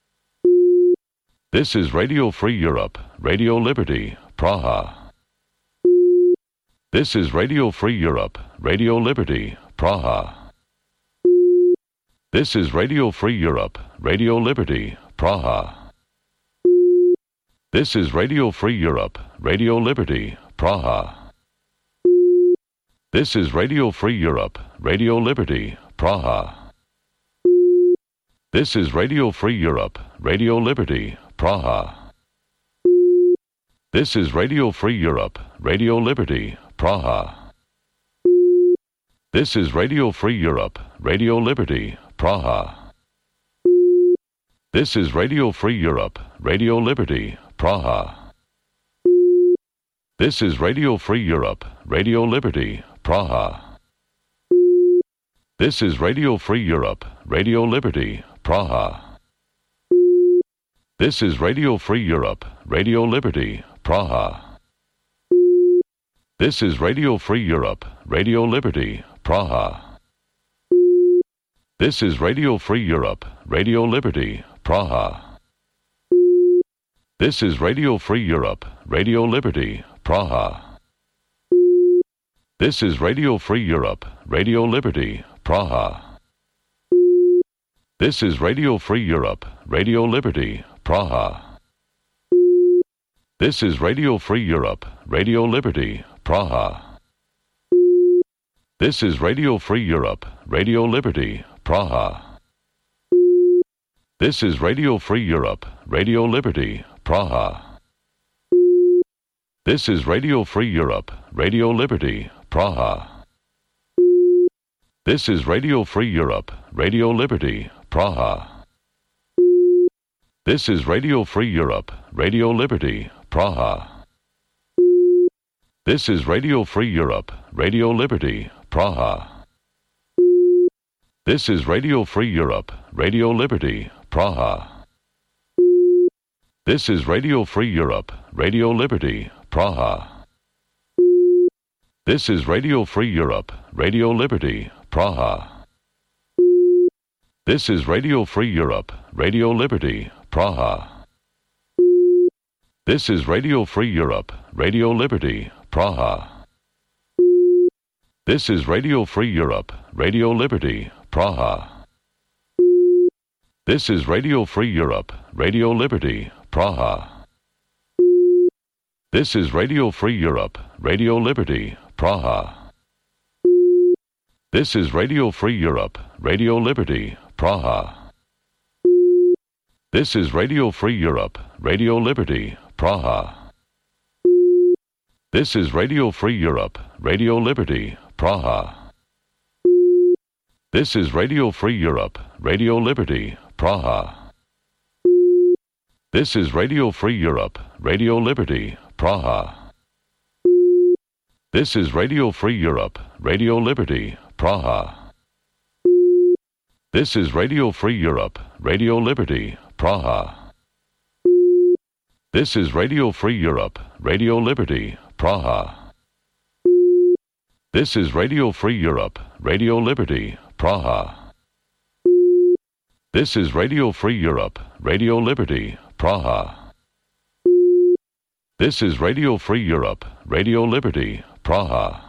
This is Radio Free Europe, Radio Liberty, Praha. This is Radio Free Europe, Radio Liberty, Praha. This is Radio Free Europe, Radio Liberty, Praha. This is Radio Free Europe, Radio Liberty, Praha. This is Radio Free Europe, Radio Liberty, Praha. This is Radio Free Europe, Radio Liberty, Praha. This is Radio Free Europe, Radio Liberty, Praha. This is Radio Free Europe, Radio Liberty, Praha. This is Radio Free Europe, Radio Liberty, Praha. This is Radio Free Europe, Radio Liberty, Praha. This is Radio Free Europe, Radio Liberty, Praha. This is Radio Free Europe, Radio Liberty, Praha. This is Radio Free Europe, Radio Liberty, Praha. This is Radio Free Europe, Radio Liberty, Praha. This is Radio Free Europe, Radio Liberty, Praha. This is Radio Free Europe, Radio Liberty, Praha. This is Radio Free Europe, Radio Liberty, Praha. This is Radio Free Europe, Radio Liberty, Praha. This is Radio Free Europe, Radio Liberty, Praha. This is Radio Free Europe, Radio Liberty, Praha. This is Radio Free Europe, Radio Liberty, Praha. This is Radio Free Europe, Radio Liberty, Praha. This is Radio Free Europe, Radio Liberty, Praha. This is Radio Free Europe, Radio Liberty, Praha. This is Radio Free Europe, Radio Liberty, Praha. This is Radio Free Europe, Radio Liberty, Praha. This is Radio Free Europe, Radio Liberty, Praha. This is Radio Free Europe, Radio Liberty, Praha. This is Radio Free Europe, Radio Liberty, Praha. This is Radio Free Europe, Radio Liberty, Praha. This is Radio Free Europe, Radio Liberty, Praha. This is Radio Free Europe, Radio Liberty, Praha. This is Radio Free Europe, Radio Liberty, Praha. This is Radio Free Europe, Radio Liberty, Praha. This is Radio Free Europe, Radio Liberty, Praha. This is Radio Free Europe, Radio Liberty, Praha. This is Radio Free Europe, Radio Liberty, Praha. This is Radio Free Europe, Radio Liberty, Praha. This is Radio Free Europe, Radio Liberty, Praha. This is Radio Free Europe, Radio Liberty, Praha. This is Radio Free Europe, Radio Liberty, Praha. This is Radio Free Europe, Radio Liberty, Praha. This is Radio Free Europe, Radio Liberty, Praha.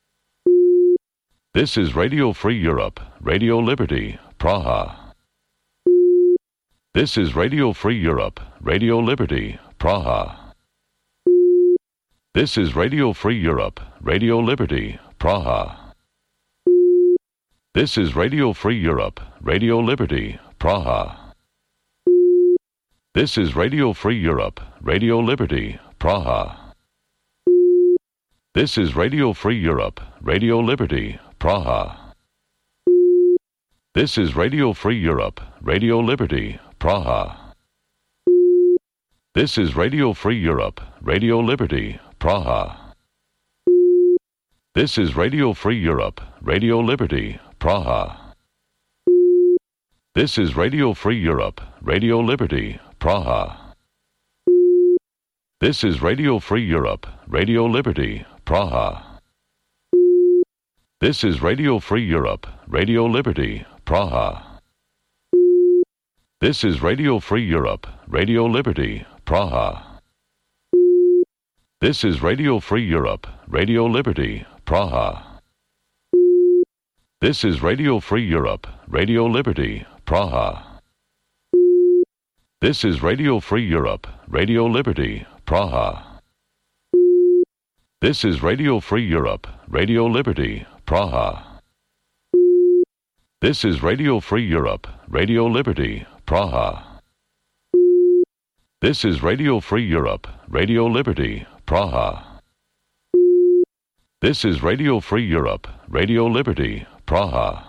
This is Radio Free Europe, Radio Liberty, Praha. This is Radio Free Europe, Radio Liberty, Praha. This is Radio Free Europe, Radio Liberty, Praha. This is Radio Free Europe, Radio Liberty, Praha. This is Radio Free Europe, Radio Liberty, Praha. This is Radio Free Europe, Radio Liberty, Praha. This is Radio Free Europe, Radio Liberty, Praha. This is Radio Free Europe, Radio Liberty, Praha. This is Radio Free Europe, Radio Liberty, Praha. This is Radio Free Europe, Radio Liberty, Praha. This is Radio Free Europe, Radio Liberty, Praha. This is Radio Free Europe, Radio Liberty, Praha. This is Radio Free Europe, Radio Liberty, Praha. This is Radio Free Europe, Radio Liberty, Praha. This is Radio Free Europe, Radio Liberty, Praha. This is Radio Free Europe, Radio Liberty, Praha. This is Radio Free Europe, Radio Liberty, Praha. This is Radio Free Europe, Radio Liberty, Praha. This is Radio Free Europe, Radio Liberty, Praha. This is Radio Free Europe, Radio Liberty, Praha.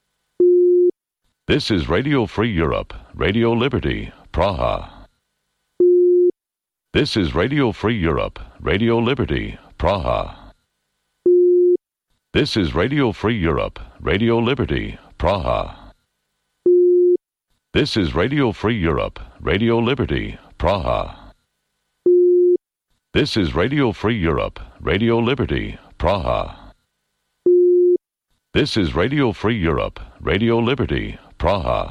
This is Radio Free Europe, Radio Liberty, Praha. This is Radio Free Europe, Radio Liberty, Praha. This is Radio Free Europe, Radio Liberty, Praha. This is Radio Free Europe, Radio Liberty, Praha. This is Radio Free Europe, Radio Liberty, Praha. This is Radio Free Europe, Radio Liberty, Praha.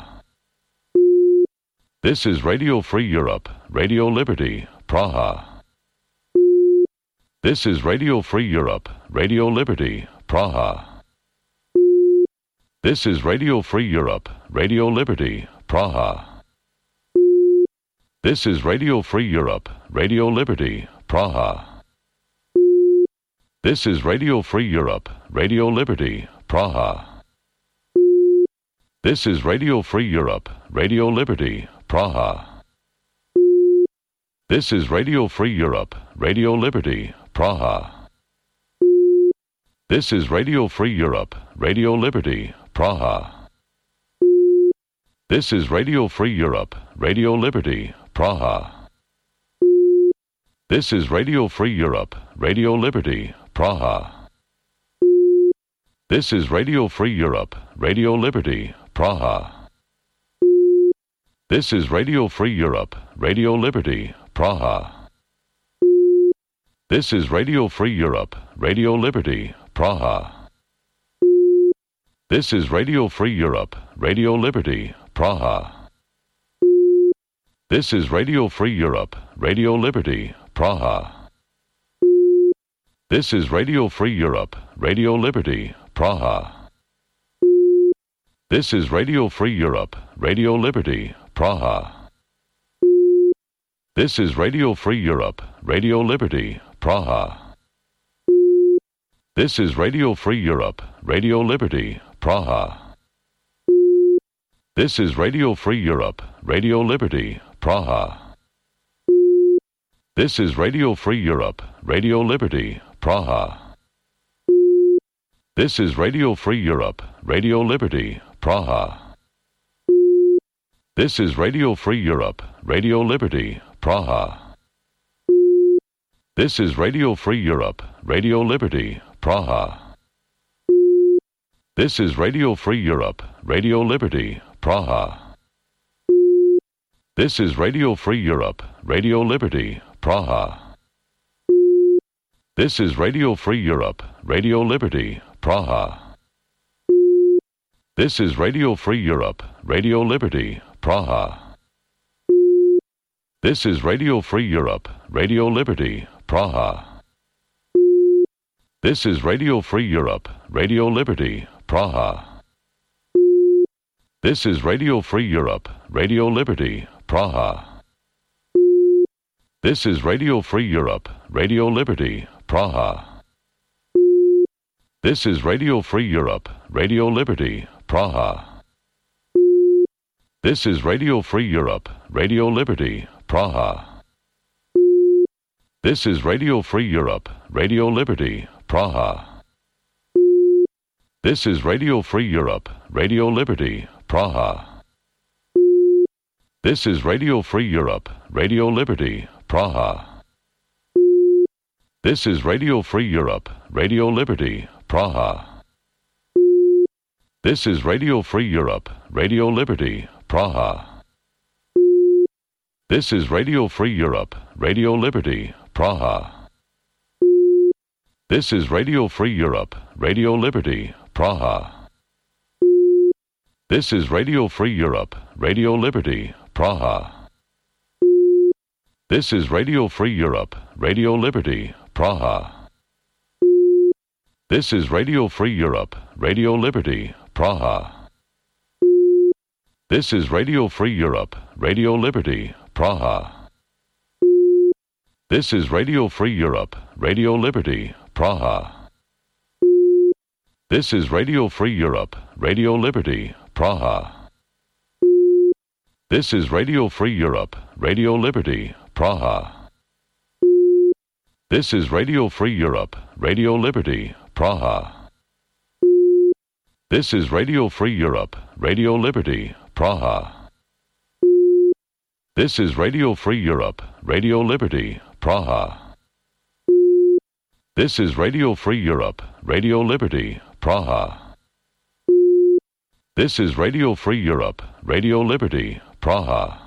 This is Radio Free Europe, Radio Liberty, Praha. This is Radio Free Europe, Radio Liberty, Praha. This is Radio Free Europe, Radio Liberty, Praha. This is Radio Free Europe, Radio Liberty, Praha. This is Radio Free Europe, Radio Liberty, Praha. This is Radio Free Europe, Radio Liberty, Praha. This is Radio Free Europe, Radio Liberty, Praha. This is Radio Free Europe, Radio Liberty, Praha. This is Radio Free Europe, Radio Liberty, Praha. This is Radio Free Europe, Radio Liberty, Praha. This is Radio Free Europe, Radio Liberty, Praha. This is Radio Free Europe, Radio Liberty, Praha. This is Radio Free Europe, Radio Liberty, Praha. This is Radio Free Europe, Radio Liberty, Praha. This is Radio Free Europe, Radio Liberty, Praha. This is Radio Free Europe, Radio Liberty, Praha. This is Radio Free Europe, Radio Liberty, Praha. This is Radio Free Europe, Radio Liberty, Praha. This is Radio Free Europe, Radio Liberty, Praha. This is Radio Free Europe, Radio Liberty, Praha. This is Radio Free Europe, Radio Liberty, Praha. This is Radio Free Europe, Radio Liberty, Praha. This is Radio Free Europe, Radio Liberty, Praha. This is Radio Free Europe, Radio Liberty, Praha. This is Radio Free Europe, Radio Liberty, Praha. This is Radio Free Europe, Radio Liberty, Praha. This is Radio Free Europe, Radio Liberty, Praha. This is Radio Free Europe, Radio Liberty, Praha. This is Radio Free Europe, Radio Liberty, Praha. This is Radio Free Europe, Radio Liberty, Praha. This is Radio Free Europe, Radio Liberty, Praha. This is Radio Free Europe, Radio Liberty, Praha. This is Radio Free Europe, Radio Liberty, Praha. This is Radio Free Europe, Radio Liberty, Praha. This is Radio Free Europe, Radio Liberty, Praha. This is Radio Free Europe, Radio Liberty, Praha. This is Radio Free Europe, Radio Liberty, Praha. This is Radio Free Europe, Radio Liberty, Praha. This is Radio Free Europe, Radio Liberty, Praha. This is Radio Free Europe, Radio Liberty, Praha. This is Radio Free Europe, Radio Liberty, Praha. This is Radio Free Europe, Radio Liberty, Praha. This is Radio Free Europe, Radio Liberty, Praha. This is Radio Free Europe, Radio Liberty, Praha. This is Radio Free Europe, Radio Liberty, Praha. This is Radio Free Europe, Radio Liberty, Praha. This is Radio Free Europe, Radio Liberty, Praha. This is Radio Free Europe, Radio Liberty, Praha. This is Radio Free Europe, Radio Liberty, Praha. This is Radio Free Europe, Radio Liberty, Praha. This is Radio Free Europe, Radio Liberty, Praha. This is Radio Free Europe, Radio Liberty, Praha. This is Radio Free Europe, Radio Liberty, Praha.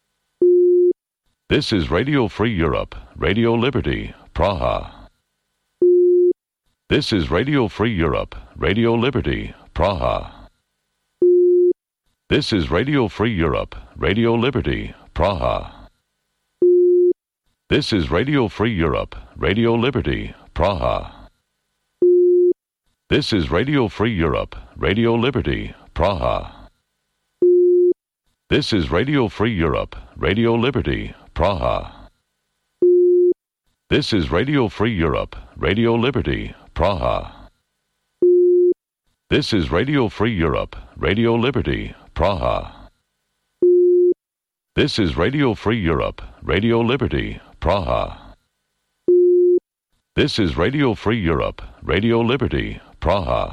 This is Radio Free Europe, Radio Liberty, Praha. This is Radio Free Europe, Radio Liberty, Praha. This is Radio Free Europe, Radio Liberty, Praha. This is Radio Free Europe, Radio Liberty, Praha. This is Radio Free Europe, Radio Liberty, Praha. This is Radio Free Europe, Radio Liberty, Praha. This is Radio Free Europe, Radio Liberty, Praha. This is Radio Free Europe, Radio Liberty, Praha. This is Radio Free Europe, Radio Liberty, Praha. This is Radio Free Europe, Radio Liberty, Praha.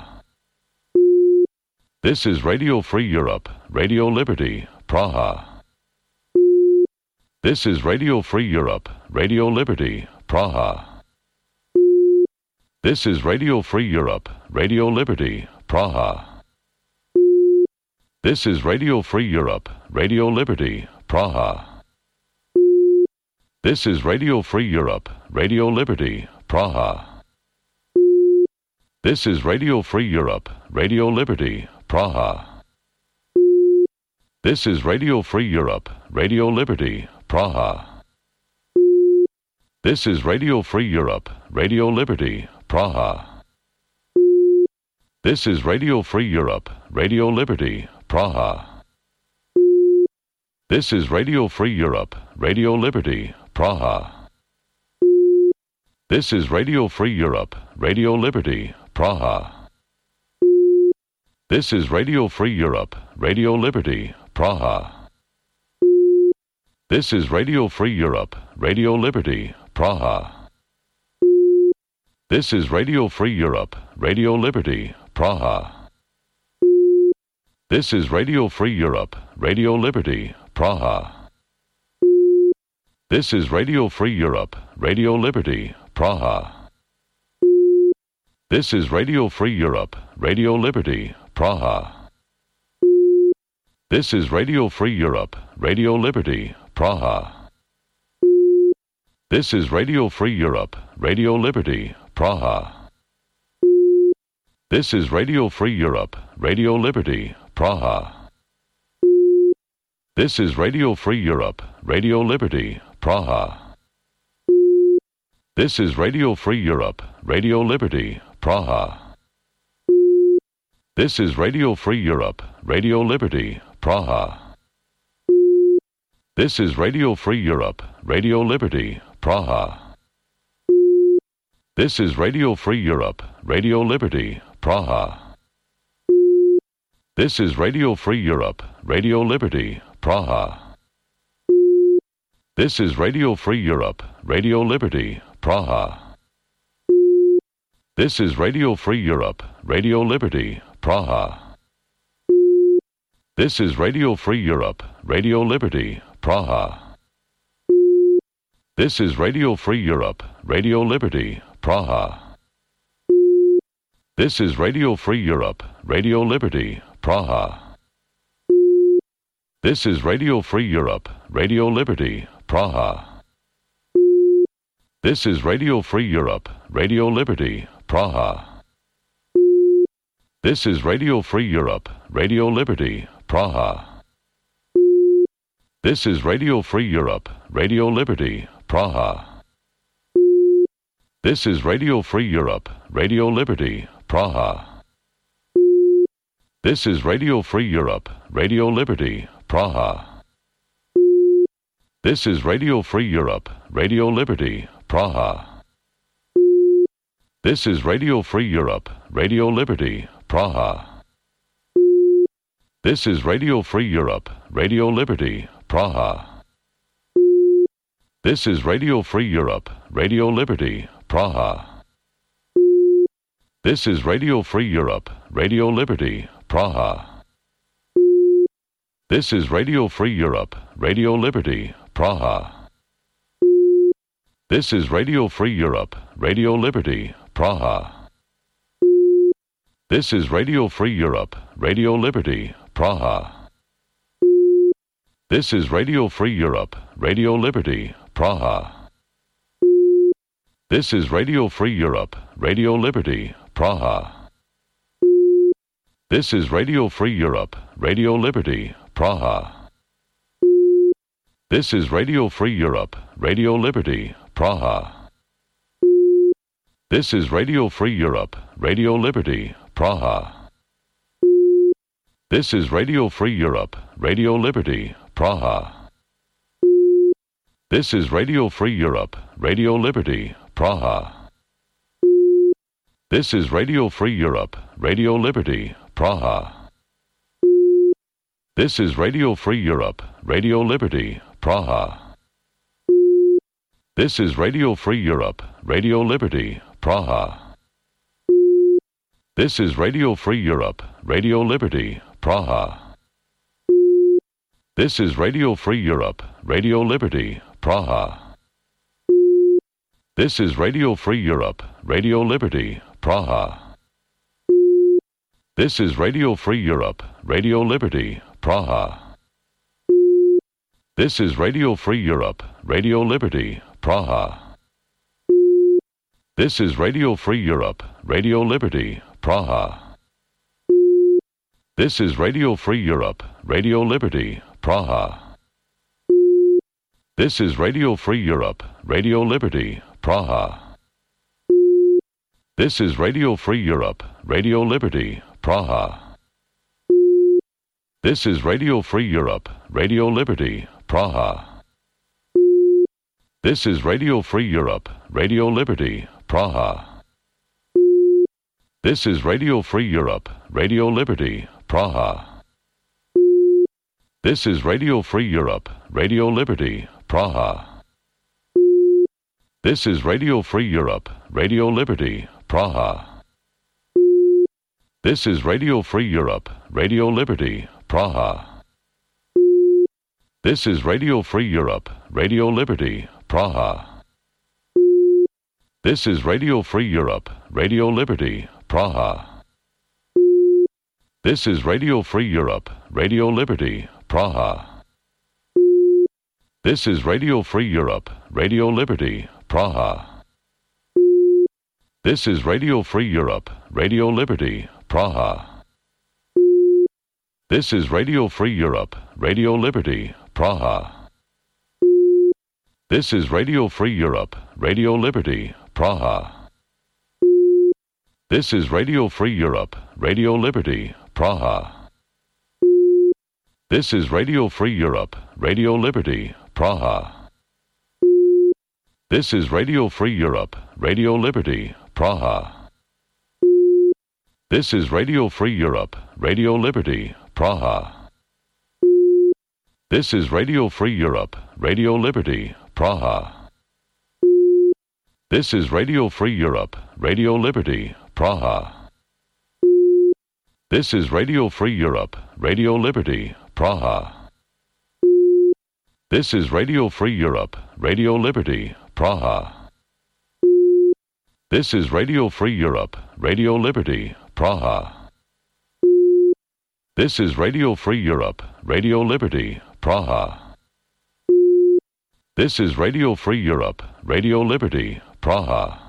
This is Radio Free Europe, Radio Liberty, Praha. This is Radio Free Europe, Radio Liberty, Praha. This is Radio Free Europe, Radio Liberty, Praha. This is Radio Free Europe, Radio Liberty, Praha. This is Radio Free Europe, Radio Liberty, Praha. This is Radio Free Europe, Radio Liberty, Praha. This is Radio Free Europe, Radio Liberty, Praha. This is Radio Free Europe, Radio Liberty, Praha. This is Radio Free Europe, Radio Liberty, Praha. This is Radio Free Europe, Radio Liberty, Praha. This is Radio Free Europe, Radio Liberty, Praha. This is Radio Free Europe, Radio Liberty, Praha. This is Radio Free Europe, Radio Liberty, Praha. This is Radio Free Europe, Radio Liberty, Praha. This is Radio Free Europe, Radio Liberty, Praha. This is Radio Free Europe, Radio Liberty, Praha. This is Radio Free Europe, Radio Liberty, Praha. This is Radio Free Europe, Radio Liberty, Praha. This is Radio Free Europe, Radio Liberty, Praha. This is Radio Free Europe, Radio Liberty, Praha. This is Radio Free Europe, Radio Liberty, Praha. This is Radio Free Europe, Radio Liberty, Praha. This is Radio Free Europe, Radio Liberty, Praha. This is Radio Free Europe, Radio Liberty, Praha. This is Radio Free Europe, Radio Liberty, Praha. This is Radio Free Europe, Radio Liberty, Praha. This is Radio Free Europe, Radio Liberty, Praha. This is Radio Free Europe, Radio Liberty, Praha. This is Radio Free Europe, Radio Liberty, Praha. This is Radio Free Europe, Radio Liberty, Praha. This is Radio Free Europe, Radio Liberty, Praha. This is Radio Free Europe, Radio Liberty, Praha. This is Radio Free Europe, Radio Liberty, Praha. This is Radio Free Europe, Radio Liberty, Praha. This is Radio Free Europe, Radio Liberty, Praha. This is Radio Free Europe, Radio Liberty, Praha. This is Radio Free Europe, Radio Liberty, Praha. This is Radio Free Europe, Radio Liberty, Praha. This is Radio Free Europe, Radio Liberty, Praha. This is Radio Free Europe, Radio Liberty, Praha. This is Radio Free Europe, Radio Liberty, Praha. This is Radio Free Europe, Radio Liberty, Praha. This is Radio Free Europe, Radio Liberty, Praha. This is Radio Free Europe, Radio Liberty, Praha. This is Radio Free Europe, Radio Liberty, Praha. This is Radio Free Europe, Radio Liberty, Praha. This is Radio Free Europe, Radio Liberty, Praha. This is Radio Free Europe, Radio Liberty, Praha. This is Radio Free Europe, Radio Liberty, Praha. This is Radio Free Europe, Radio Liberty, Praha. This is Radio Free Europe, Radio Liberty, Praha. This is Radio Free Europe, Radio Liberty, Praha. This is Radio Free Europe, Radio Liberty, Praha. This is Radio Free Europe, Radio Liberty, Praha. This is Radio Free Europe, Radio Liberty, Praha. This is Radio Free Europe, Radio Liberty, Praha. This is Radio Free Europe, Radio Liberty, Praha. This is Radio Free Europe, Radio Liberty, Praha. This is Radio Free Europe, Radio Liberty, Praha. This is Radio Free Europe, Radio Liberty, Praha. This is Radio Free Europe, Radio Liberty, Praha. This is Radio Free Europe, Radio Liberty, Praha. This is Radio Free Europe, Radio Liberty, Praha. This is Radio Free Europe, Radio Liberty, Praha. This is Radio Free Europe, Radio Liberty, Praha. This is Radio Free Europe, Radio Liberty, Praha. This is Radio Free Europe, Radio Liberty, Praha. This is Radio Free Europe, Radio Liberty, Praha. This is Radio Free Europe, Radio Liberty, Praha. This is Radio Free Europe, Radio Liberty, Praha. This is Radio Free Europe, Radio Liberty, Praha. This is Radio Free Europe, Radio Liberty, Praha. This is Radio Free Europe, Radio Liberty, Praha. This is Radio Free Europe, Radio Liberty, Praha. This is Radio Free Europe, Radio Liberty, Praha. This is Radio Free Europe, Radio Liberty, Praha. This is Radio Free Europe, Radio Liberty, Praha. This is Radio Free Europe, Radio Liberty, Praha. This is Radio Free Europe, Radio Liberty, Praha. This is Radio Free Europe, Radio Liberty, Praha. This is Radio Free Europe, Radio Liberty, Praha. This is Radio Free Europe, Radio Liberty, Praha. This is Radio Free Europe, Radio Liberty, Praha. This is Radio Free Europe, Radio Liberty, Praha. This is Radio Free Europe, Radio Liberty, Praha. This is Radio Free Europe, Radio Liberty, Praha. This is Radio Free Europe, Radio Liberty, Praha. This is Radio Free Europe, Radio Liberty, Praha.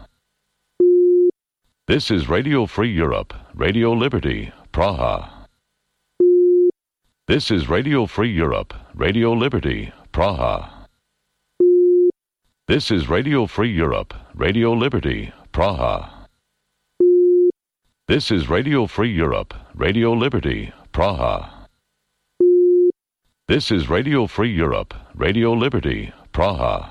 This is Radio Free Europe, Radio Liberty, Praha. This is Radio Free Europe, Radio Liberty, Praha. This is Radio Free Europe, Radio Liberty, Praha. This is Radio Free Europe, Radio Liberty, Praha. This is Radio Free Europe, Radio Liberty, Praha.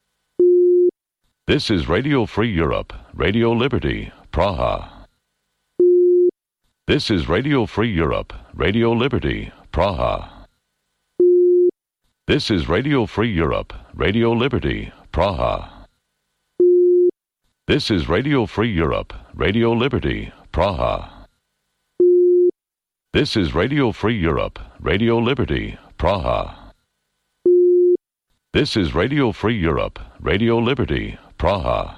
This is Radio Free Europe, Radio Liberty, Praha. This is Radio Free Europe, Radio Liberty, Praha. This is Radio Free Europe, Radio Liberty, Praha. This is Radio Free Europe, Radio Liberty, Praha. This is Radio Free Europe, Radio Liberty, Praha. This is Radio Free Europe, Radio Liberty, Praha.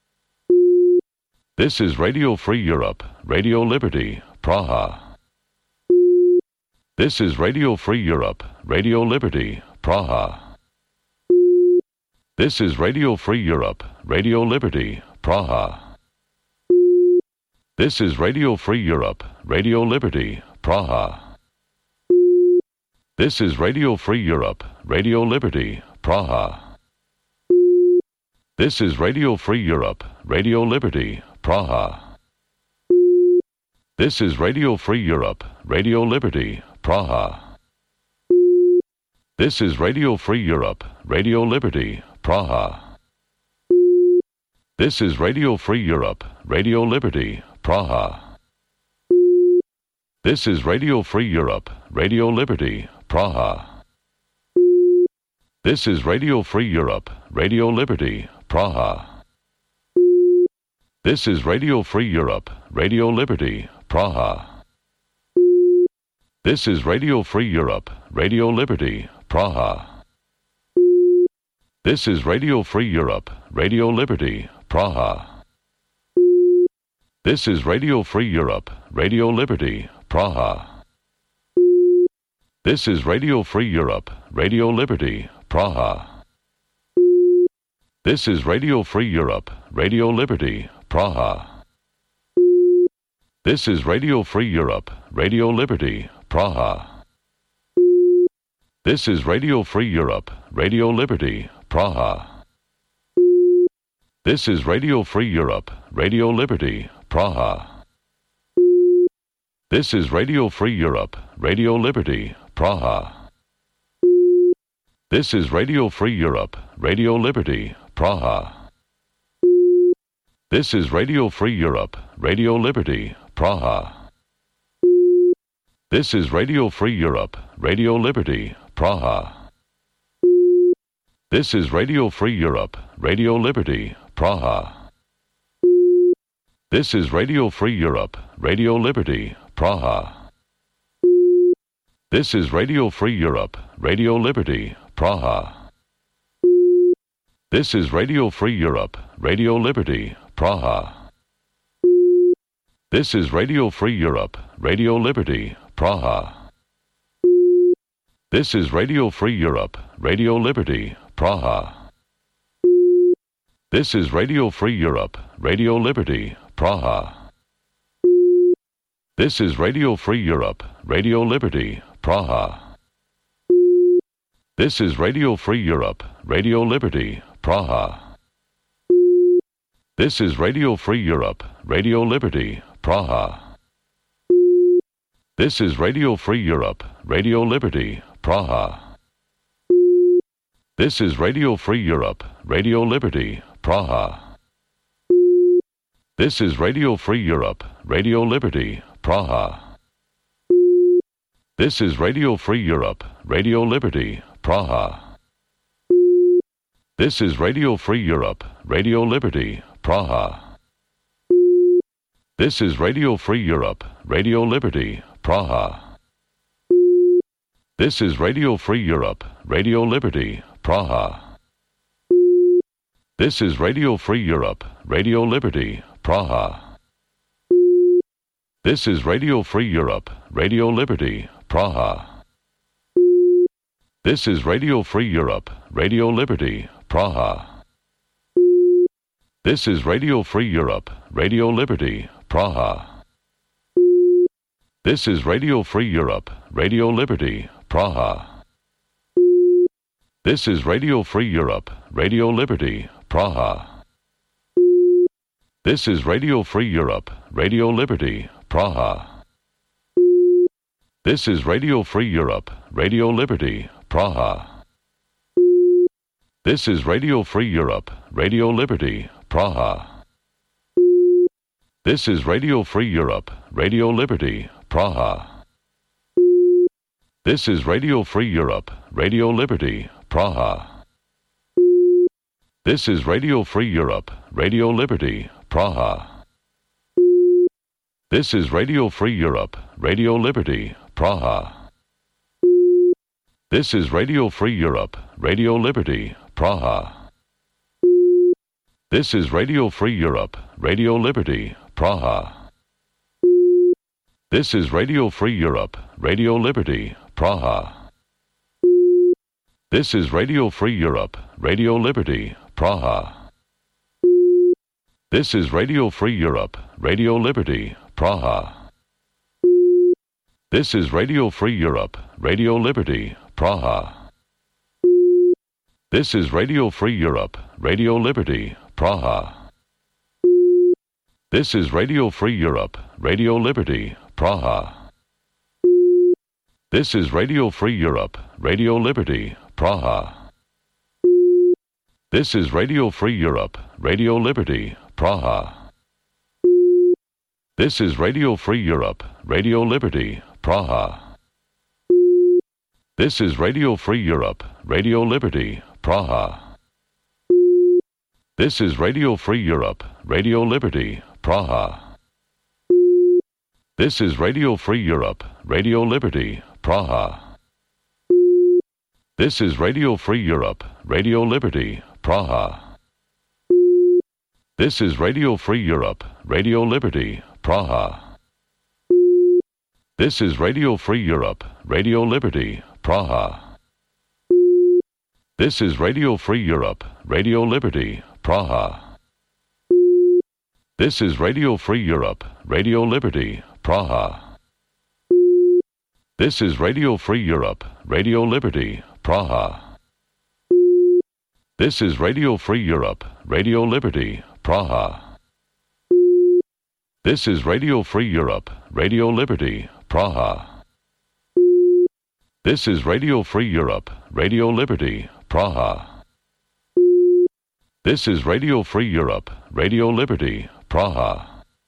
This is Radio Free Europe, Radio Liberty, Praha. This is Radio Free Europe, Radio Liberty, Praha. This is Radio Free Europe, Radio Liberty, Praha. This is Radio Free Europe, Radio Liberty, Praha. This is Radio Free Europe, Radio Liberty, Praha. This is Radio Free Europe, Radio Liberty, Praha. This is Radio Free Europe, Radio Liberty, Praha. This is Radio Free Europe, Radio Liberty, Praha. This is Radio Free Europe, Radio Liberty, Praha. This is Radio Free Europe, Radio Liberty, Praha. This is Radio Free Europe, Radio Liberty, Praha. This is Radio Free Europe, Radio Liberty, Praha. This is Radio Free Europe, Radio Liberty, Praha. This is Radio Free Europe, Radio Liberty, Praha. This is Radio Free Europe, Radio Liberty, Praha. This is Radio Free Europe, Radio Liberty, Praha. This is Radio Free Europe, Radio Liberty, Praha. This is Radio Free Europe, Radio Liberty, Praha. This is Radio Free Europe, Radio Liberty, Praha. This is Radio Free Europe, Radio Liberty, Praha. This is Radio Free Europe, Radio Liberty, Praha. This is Radio Free Europe, Radio Liberty, Praha. This is Radio Free Europe, Radio Liberty, Praha. This is Radio Free Europe, Radio Liberty, Praha. This is Radio Free Europe, Radio Liberty, Praha. This is Radio Free Europe, Radio Liberty, Praha. This is Radio Free Europe, Radio Liberty, Praha. This is Radio Free Europe, Radio Liberty, Praha. This is Radio Free Europe, Radio Liberty, Praha. This is Radio Free Europe, Radio Liberty, Praha. This is Radio Free Europe, Radio Liberty, Praha. This is Radio Free Europe, Radio Liberty, Praha. This is Radio Free Europe, Radio Liberty, Praha. This is Radio Free Europe, Radio Liberty, Praha. This is Radio Free Europe, Radio Liberty, Praha. This is Radio Free Europe, Radio Liberty, Praha. This is Radio Free Europe, Radio Liberty, Praha. This is Radio Free Europe, Radio Liberty, Praha. This is Radio Free Europe, Radio Liberty, Praha. This is Radio Free Europe, Radio Liberty, Praha. This is Radio Free Europe, Radio Liberty, Praha. This is Radio Free Europe, Radio Liberty, Praha. This is Radio Free Europe, Radio Liberty, Praha. This is Radio Free Europe, Radio Liberty, Praha. This is Radio Free Europe, Radio Liberty, Praha. This is Radio Free Europe, Radio Liberty, Praha. This is Radio Free Europe, Radio Liberty, Praha. This is Radio Free Europe, Radio Liberty, Praha. This is Radio Free Europe, Radio Liberty, Praha. This is Radio Free Europe, Radio Liberty, Praha. This is Radio Free Europe, Radio Liberty, Praha. This is Radio Free Europe, Radio Liberty, Praha. This is Radio Free Europe, Radio Liberty, Praha. This is Radio Free Europe, Radio Liberty, Praha. This is Radio Free Europe, Radio Liberty, Praha. This is Radio Free Europe, Radio Liberty, Praha. This is Radio Free Europe, Radio Liberty, Praha. This is Radio Free Europe, Radio Liberty, Praha. This is Radio Free Europe, Radio Liberty, Praha. This is Radio Free Europe, Radio Liberty, Praha. This is Radio Free Europe, Radio Liberty, Praha. This is Radio Free Europe, Radio Liberty, Praha. This is Radio Free Europe, Radio Liberty, Praha. This is Radio Free Europe, Radio Liberty, Praha. This is Radio Free Europe, Radio Liberty, Praha. This is Radio Free Europe, Radio Liberty, Praha. This is Radio Free Europe, Radio Liberty, Praha. This is Radio Free Europe, Radio Liberty, Praha. This is Radio Free Europe, Radio Liberty, Praha. This is Radio Free Europe, Radio Liberty, Praha. This is Radio Free Europe, Radio Liberty, Praha. This is Radio Free Europe, Radio Liberty, Praha. This is Radio Free Europe, Radio Liberty, Praha. This is Radio Free Europe, Radio Liberty, Praha. This is Radio Free Europe, Radio Liberty, Praha. This is Radio Free Europe, Radio Liberty, Praha. This is Radio Free Europe, Radio Liberty, Praha. This is Radio Free Europe, Radio Liberty, Praha.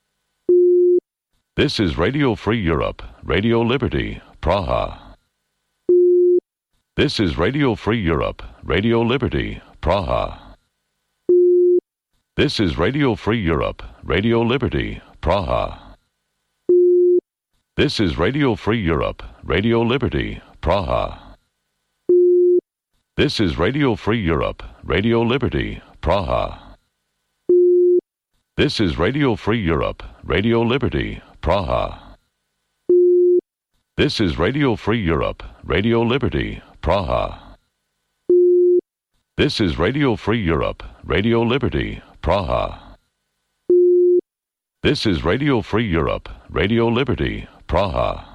This is Radio Free Europe, Radio Liberty, Praha. This is Radio Free Europe, Radio Liberty, Praha. This is Radio Free Europe, Radio Liberty, Praha. This is Radio Free Europe, Radio Liberty, Praha. This is Radio Free Europe, Radio Liberty, Praha. This is Radio Free Europe, Radio Liberty, Praha. This is Radio Free Europe, Radio Liberty, Praha. This is Radio Free Europe, Radio Liberty, Praha. This is Radio Free Europe, Radio Liberty, Praha.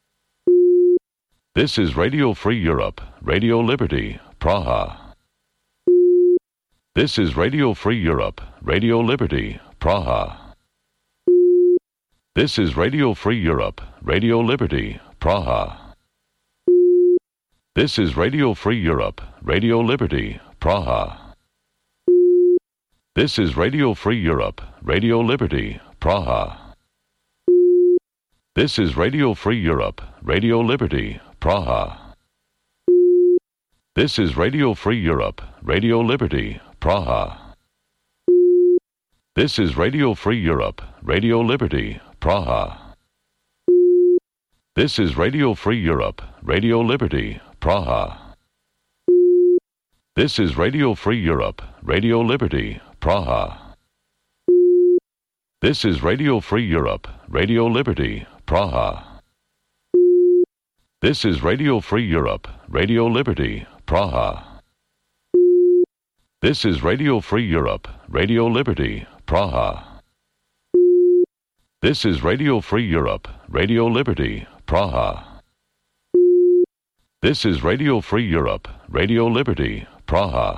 This is Radio Free Europe, Radio Liberty, Praha. This is Radio Free Europe, Radio Liberty, Praha. This is Radio Free Europe, Radio Liberty, Praha. This is Radio Free Europe, Radio Liberty, Praha. This is Radio Free Europe, Radio Liberty, Praha. This is Radio Free Europe, Radio Liberty, Praha. This is Radio Free Europe, Radio Liberty, Praha. This is Radio Free Europe, Radio Liberty, Praha. This is Radio Free Europe, Radio Liberty, Praha. This is Radio Free Europe, Radio Liberty, Praha. This is Radio Free Europe, Radio Liberty, Praha. This is Radio Free Europe, Radio Liberty, Praha. This is Radio Free Europe, Radio Liberty, Praha. This is Radio Free Europe, Radio Liberty, Praha. This is Radio Free Europe, Radio Liberty, Praha.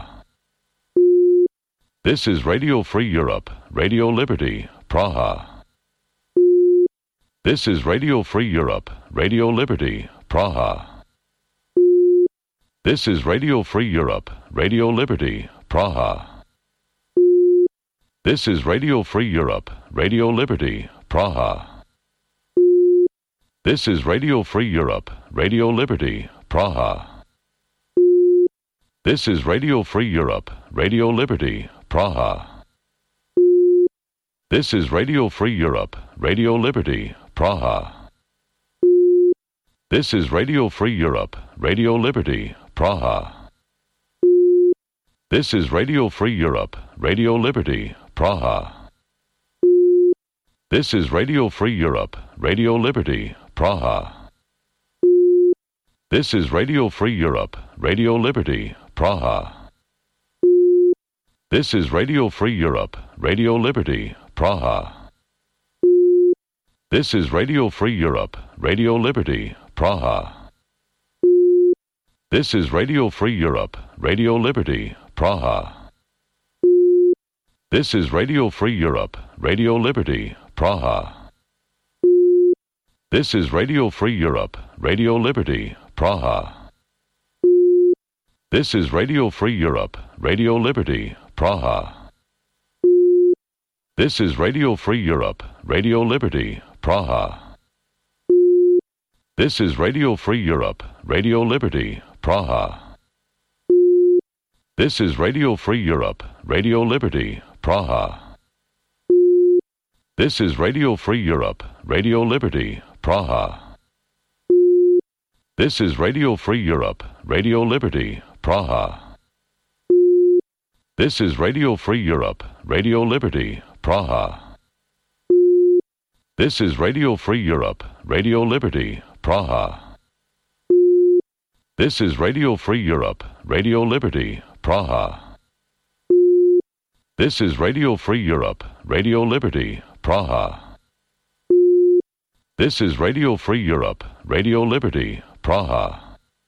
This is Radio Free Europe, Radio Liberty, Praha. This is Radio Free Europe, Radio Liberty, Praha. This is Radio Free Europe, Radio Liberty, Praha. This is Radio Free Europe, Radio Liberty, Praha. This is Radio Free Europe, Radio Liberty, Praha. This is Radio Free Europe, Radio Liberty, Praha. This is Radio Free Europe, Radio Liberty, Praha. This is Radio Free Europe, Radio Liberty, Praha. This is Radio Free Europe, Radio Liberty, Praha. This is Radio Free Europe, Radio Liberty, Praha. This is Radio Free Europe, Radio Liberty, Praha. This is Radio Free Europe, Radio Liberty, Praha. This is Radio Free Europe, Radio Liberty, Praha. This is Radio Free Europe, Radio Liberty, Praha. This is Radio Free Europe, Radio Liberty, Praha. This is Radio Free Europe, Radio Liberty, Praha. This is Radio Free Europe, Radio Liberty, Praha. This is Radio Free Europe, Radio Liberty, Praha. This is Radio Free Europe, Radio Liberty, Praha. This is Radio Free Europe, Radio Liberty, Praha. This is Radio Free Europe, Radio Liberty, Praha. This is Radio Free Europe, Radio Liberty, Praha. This is Radio Free Europe, Radio Liberty, Praha. This is Radio Free Europe, Radio Liberty, Praha. This is Radio Free Europe, Radio Liberty, Praha. This is Radio Free Europe, Radio Liberty, Praha. This is Radio Free Europe, Radio Liberty, Praha.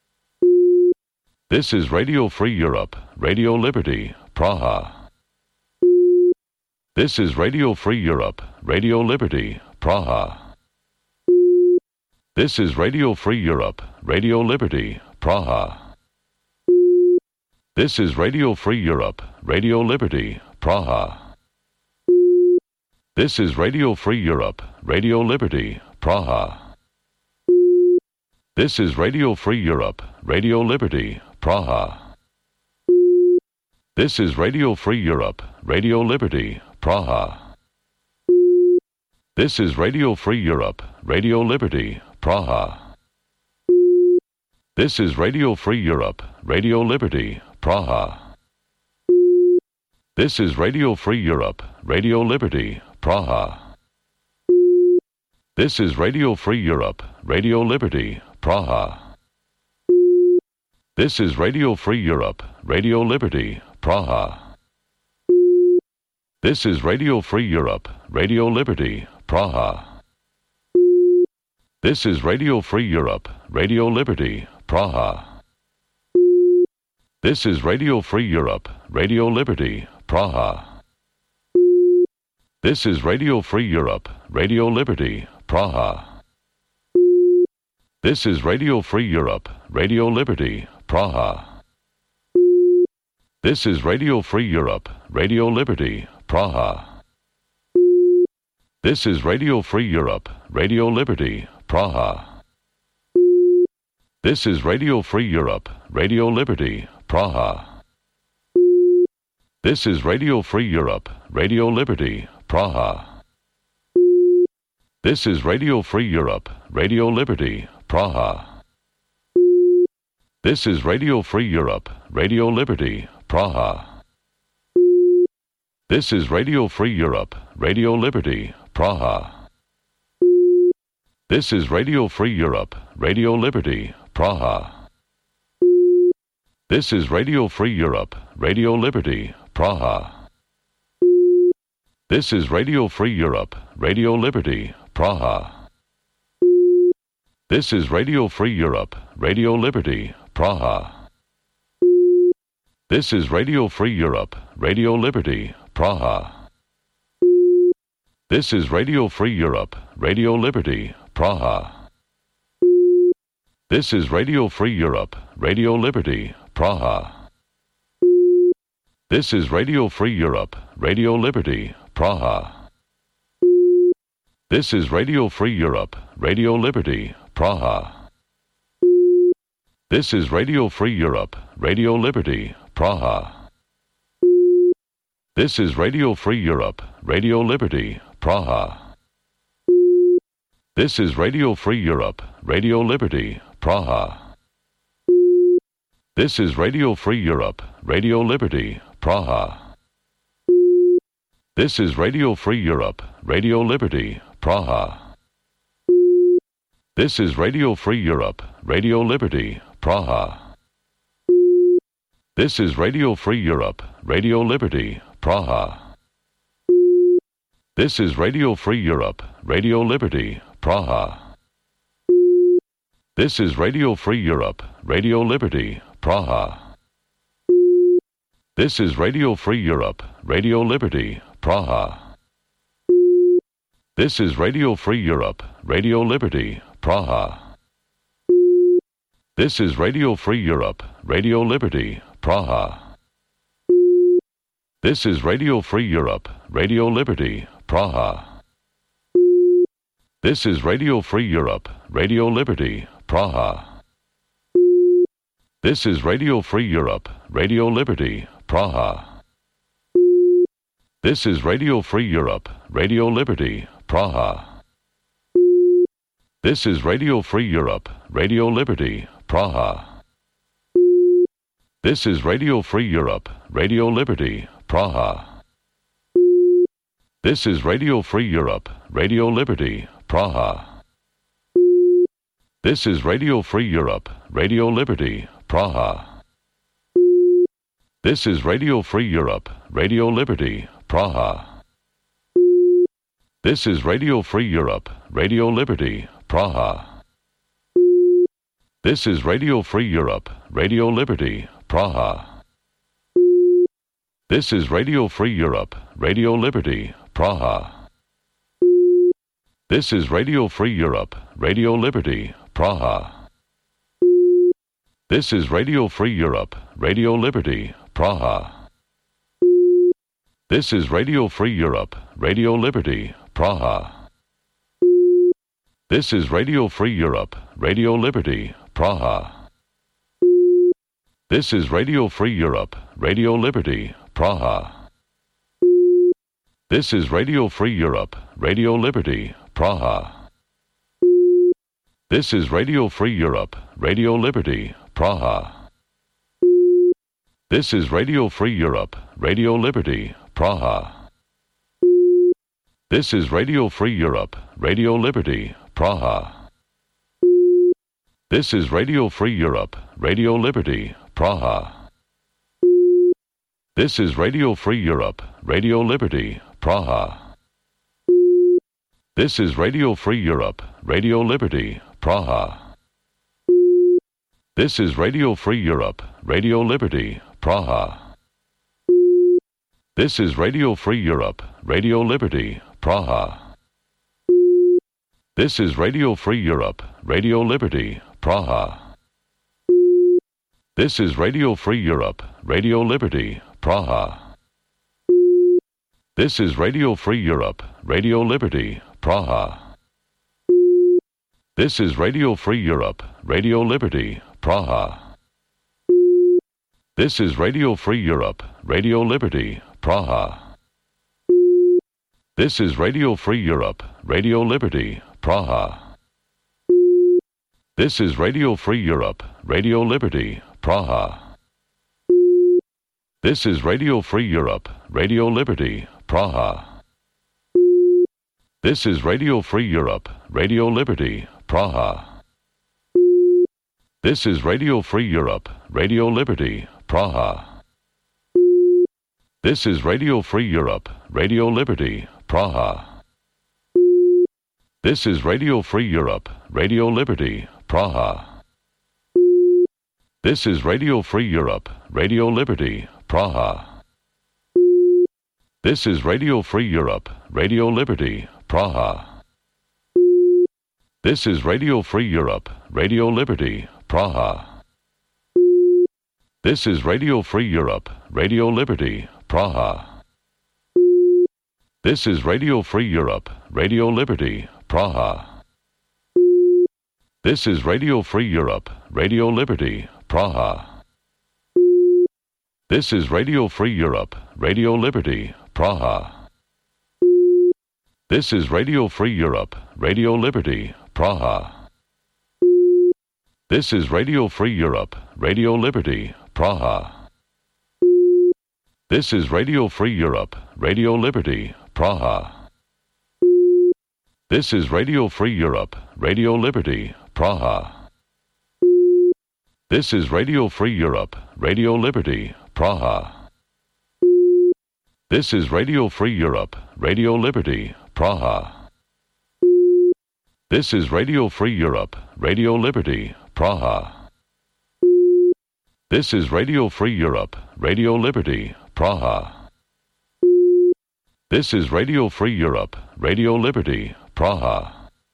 This is Radio Free Europe, Radio Liberty, Praha. This is Radio Free Europe, Radio Liberty, Praha. This is Radio Free Europe, Radio Liberty, Praha. This is Radio Free Europe, Radio Liberty, Praha. This is Radio Free Europe, Radio Liberty, Praha. This is Radio Free Europe, Radio Liberty, Praha. This is Radio Free Europe, Radio Liberty, Praha. This is Radio Free Europe, Radio Liberty, Praha. This is Radio Free Europe, Radio Liberty, Praha. This is Radio Free Europe, Radio Liberty, Praha. This is Radio Free Europe, Radio Liberty, Praha. This is Radio Free Europe, Radio Liberty, Praha. This is Radio Free Europe, Radio Liberty, Praha. This is Radio Free Europe, Radio Liberty, Praha. This is Radio Free Europe, Radio Liberty, Praha. This is Radio Free Europe, Radio Liberty, Praha. This is Radio Free Europe, Radio Liberty, Praha. This is Radio Free Europe, Radio Liberty, Praha. This is Radio Free Europe, Radio Liberty, Praha. This is Radio Free Europe, Radio Liberty, Praha. This is Radio Free Europe, Radio Liberty, Praha. This is Radio Free Europe, Radio Liberty, Praha. This is Radio Free Europe, Radio Liberty, Praha. This is Radio Free Europe, Radio Liberty, Praha. This is Radio Free Europe, Radio Liberty, Praha. This is Radio Free Europe, Radio Liberty, Praha. This is Radio Free Europe, Radio Liberty, Praha. This is Radio Free Europe, Radio Liberty, Praha. This is Radio Free Europe, Radio Liberty, Praha. This is Radio Free Europe, Radio Liberty, Praha. This is Radio Free Europe, Radio Liberty, Praha. This is Radio Free Europe, Radio Liberty, Praha. This is Radio Free Europe, Radio Liberty, Praha. This is Radio Free Europe, Radio Liberty, Praha. This is Radio Free Europe, Radio Liberty, Praha. This is Radio Free Europe, Radio Liberty, Praha. This is Radio Free Europe, Radio Liberty, Praha. This is Radio Free Europe, Radio Liberty, Praha. This is Radio Free Europe, Radio Liberty, Praha. This is Radio Free Europe, Radio Liberty, Praha. This is Radio Free Europe, Radio Liberty, Praha. This is Radio Free Europe, Radio Liberty, Praha. This is Radio Free Europe, Radio Liberty, Praha. This is Radio Free Europe, Radio Liberty, Praha. This is Radio Free Europe, Radio Liberty, Praha. This is Radio Free Europe, Radio Liberty, Praha. This is Radio Free Europe, Radio Liberty, Praha. This is Radio Free Europe, Radio Liberty, Praha. This is Radio Free Europe, Radio Liberty, Praha. This is Radio Free Europe, Radio Liberty, Praha. This is Radio Free Europe, Radio Liberty, Praha. This is Radio Free Europe, Radio Liberty, Praha. This is Radio Free Europe, Radio Liberty, Praha. This is Radio Free Europe, Radio Liberty, Praha. This is Radio Free Europe, Radio Liberty, Praha. This is Radio Free Europe, Radio Liberty, Praha. This is Radio Free Europe, Radio Liberty, Praha. This is Radio Free Europe, Radio Liberty, Praha. This is Radio Free Europe, Radio Liberty, Praha. This is Radio Free Europe, Radio Liberty, Praha. This is Radio Free Europe, Radio Liberty, Praha. This is Radio Free Europe, Radio Liberty, Praha. This is Radio Free Europe, Radio Liberty, Praha. This is Radio Free Europe, Radio Liberty, Praha. This is Radio Free Europe, Radio Liberty, Praha. This is Radio Free Europe, Radio Liberty, Praha. This is Radio Free Europe, Radio Liberty, Praha. This is Radio Free Europe, Radio Liberty, Praha. This is Radio Free Europe, Radio Liberty, Praha. This is Radio Free Europe, Radio Liberty, Praha. This is Radio Free Europe, Radio Liberty, Praha. This is Radio Free Europe, Radio Liberty, Praha. This is Radio Free Europe, Radio Liberty, Praha. This is Radio Free Europe, Radio Liberty, Praha. This is Radio Free Europe, Radio Liberty, Praha. This is Radio Free Europe, Radio Liberty, Praha. This is Radio Free Europe, Radio Liberty, Praha. This is Radio Free Europe, Radio Liberty, Praha. This is Radio Free Europe, Radio Liberty, Praha. This is Radio Free Europe, Radio Liberty, Praha. This is Radio Free Europe, Radio Liberty, Praha. This is Radio Free Europe, Radio Liberty, Praha. This is Radio Free Europe, Radio Liberty, Praha. This is Radio Free Europe, Radio Liberty, Praha. This is Radio Free Europe, Radio Liberty, Praha. This is Radio Free Europe, Radio Liberty, Praha. This is Radio Free Europe, Radio Liberty, Praha. This is Radio Free Europe, Radio Liberty, Praha. This is Radio Free Europe, Radio Liberty, Praha. This is Radio Free Europe, Radio Liberty, Praha. This is Radio Free Europe, Radio Liberty, Praha. This is Radio Free Europe, Radio Liberty, Praha. This is Radio Free Europe, Radio Liberty, Praha. This is Radio Free Europe, Radio Liberty, Praha. This is Radio Free Europe, Radio Liberty, Praha. This is Radio Free Europe, Radio Liberty, Praha. This is Radio Free Europe, Radio Liberty, Praha. This is Radio Free Europe, Radio Liberty, Praha. This is Radio Free Europe, Radio Liberty, Praha.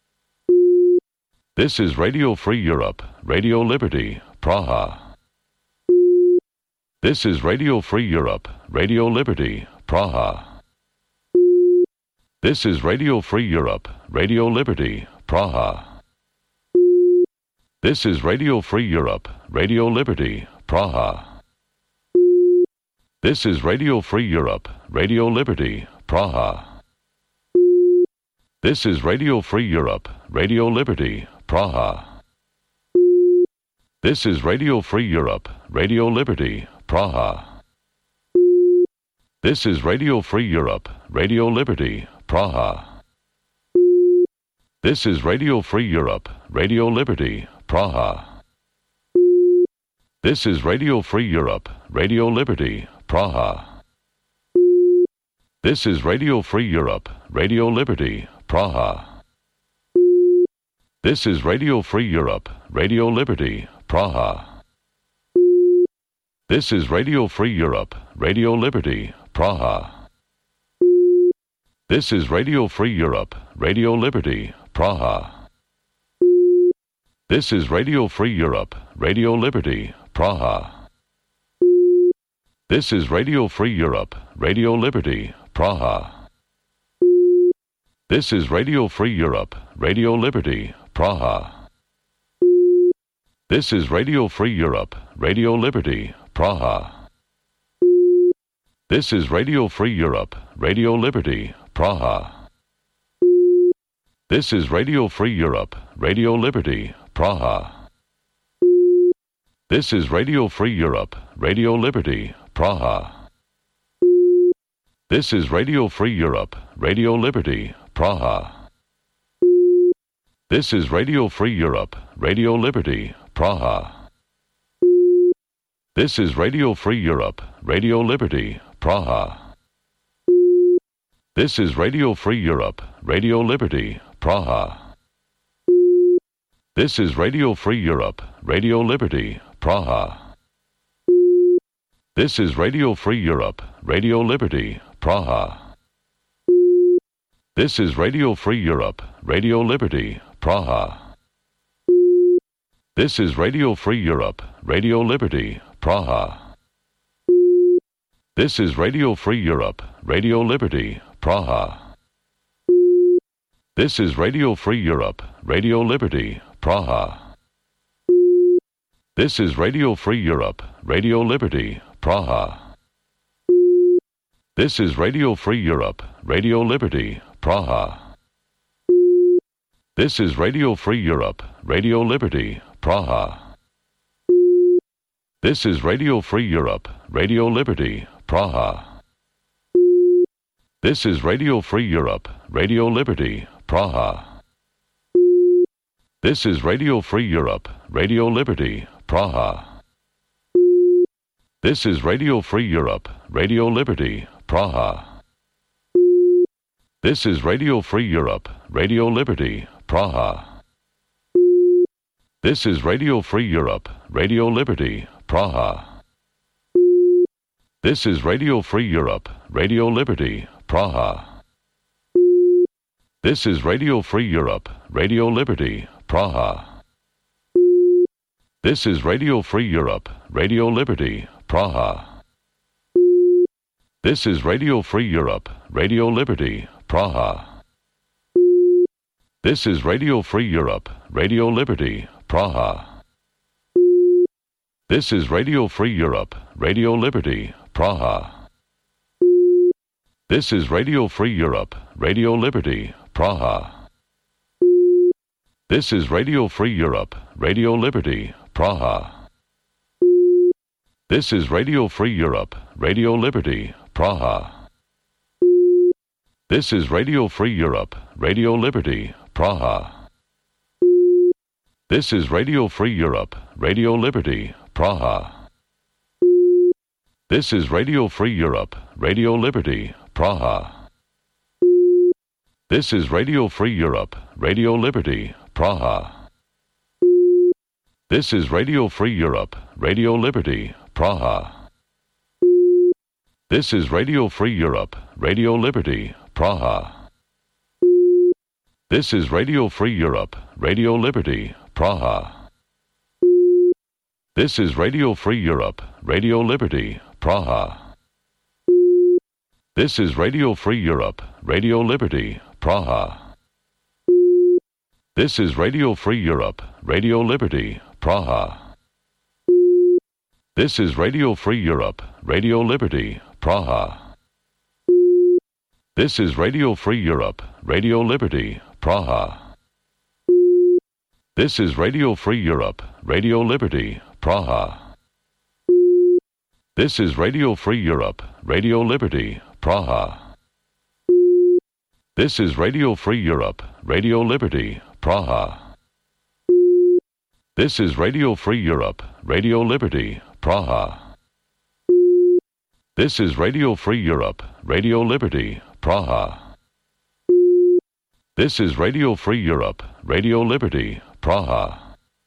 This is Radio Free Europe, Radio Liberty, Praha. This is Radio Free Europe, Radio Liberty, Praha. This is Radio Free Europe, Radio Liberty, Praha. This is Radio Free Europe, Radio Liberty, Praha. This is Radio Free Europe, Radio Liberty, Praha. This is Radio Free Europe, Radio Liberty, Praha. This is Radio Free Europe, Radio Liberty, Praha. This is Radio Free Europe, Radio Liberty, Praha. This is Radio Free Europe, Radio Liberty, Praha. This is Radio Free Europe, Radio Liberty, Praha. This is Radio Free Europe, Radio Liberty, Praha. This is Radio Free Europe, Radio Liberty, Praha. This is Radio Free Europe, Radio Liberty, Praha. This is Radio Free Europe, Radio Liberty, Praha. This is Radio Free Europe, Radio Liberty, Praha. This is Radio Free Europe, Radio Liberty, Praha. This is Radio Free Europe, Radio Liberty, Praha. This is Radio Free Europe, Radio Liberty, Praha. This is Radio Free Europe, Radio Liberty, Praha. This is Radio Free Europe, Radio Liberty, Praha. This is Radio Free Europe, Radio Liberty, Praha. This is Radio Free Europe, Radio Liberty, Praha. This is Radio Free Europe, Radio Liberty, Praha. This is Radio Free Europe, Radio Liberty, Praha. This is Radio Free Europe, Radio Liberty, Praha. This is Radio Free Europe, Radio Liberty, Praha. This is Radio Free Europe, Radio Liberty, Praha. This is Radio Free Europe, Radio Liberty, Praha. This is Radio Free Europe, Radio Liberty, Praha. This is Radio Free Europe, Radio Liberty, Praha. This is Radio Free Europe, Radio Liberty, Praha. This is Radio Free Europe, Radio Liberty, Praha. This is Radio Free Europe, Radio Liberty, Praha. This is Radio Free Europe, Radio Liberty, Praha. This is Radio Free Europe, Radio Liberty, Praha. This is Radio Free Europe, Radio Liberty, Praha. This is Radio Free Europe, Radio Liberty, Praha. This is Radio Free Europe, Radio Liberty, Praha. This is Radio Free Europe, Radio Liberty, Praha. This is Radio Free Europe, Radio Liberty, Praha. This is Radio Free Europe, Radio Liberty, Praha. This is Radio Free Europe, Radio Liberty, Praha. This is Radio Free Europe, Radio Liberty, Praha. This is Radio Free Europe, Radio Liberty, Praha. This is Radio Free Europe, Radio Liberty, Praha. This is Radio Free Europe, Radio Liberty, Praha. This is Radio Free Europe, Radio Liberty, Praha. This is Radio Free Europe, Radio Liberty, Praha. This is Radio Free Europe, Radio Liberty, Praha. This is Radio Free Europe, Radio Liberty, Praha. This is Radio Free Europe, Radio Liberty, Praha. This is Radio Free Europe, Radio Liberty, Praha. This is Radio Free Europe, Radio Liberty, Praha. This is Radio Free Europe, Radio Liberty, Praha. This is Radio Free Europe, Radio Liberty, Praha. This is Radio Free Europe, Radio Liberty, Praha. This is Radio Free Europe, Radio Liberty, Praha. This is Radio Free Europe, Radio Liberty, Praha. This is Radio Free Europe, Radio Liberty, Praha. This is Radio Free Europe, Radio Liberty, Praha. This is Radio Free Europe, Radio Liberty, Praha. This is Radio Free Europe, Radio Liberty, Praha. This is Radio Free Europe, Radio Liberty, Praha. This is Radio Free Europe, Radio Liberty, Praha. This is Radio Free Europe, Radio Liberty, Praha. This is Radio Free Europe, Radio Liberty, Praha. This is Radio Free Europe, Radio Liberty, Praha.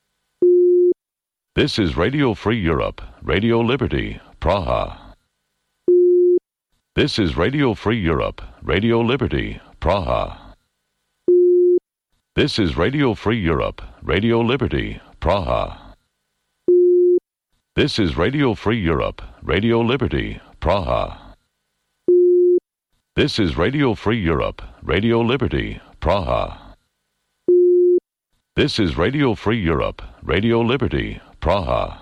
This is Radio Free Europe, Radio Liberty, Praha. This is Radio Free Europe, Radio Liberty, Praha. This is Radio Free Europe, Radio Liberty, Praha. This is Radio Free Europe, Radio Liberty, Praha. This is Radio Free Europe, Radio Liberty, Praha. This is Radio Free Europe, Radio Liberty, Praha.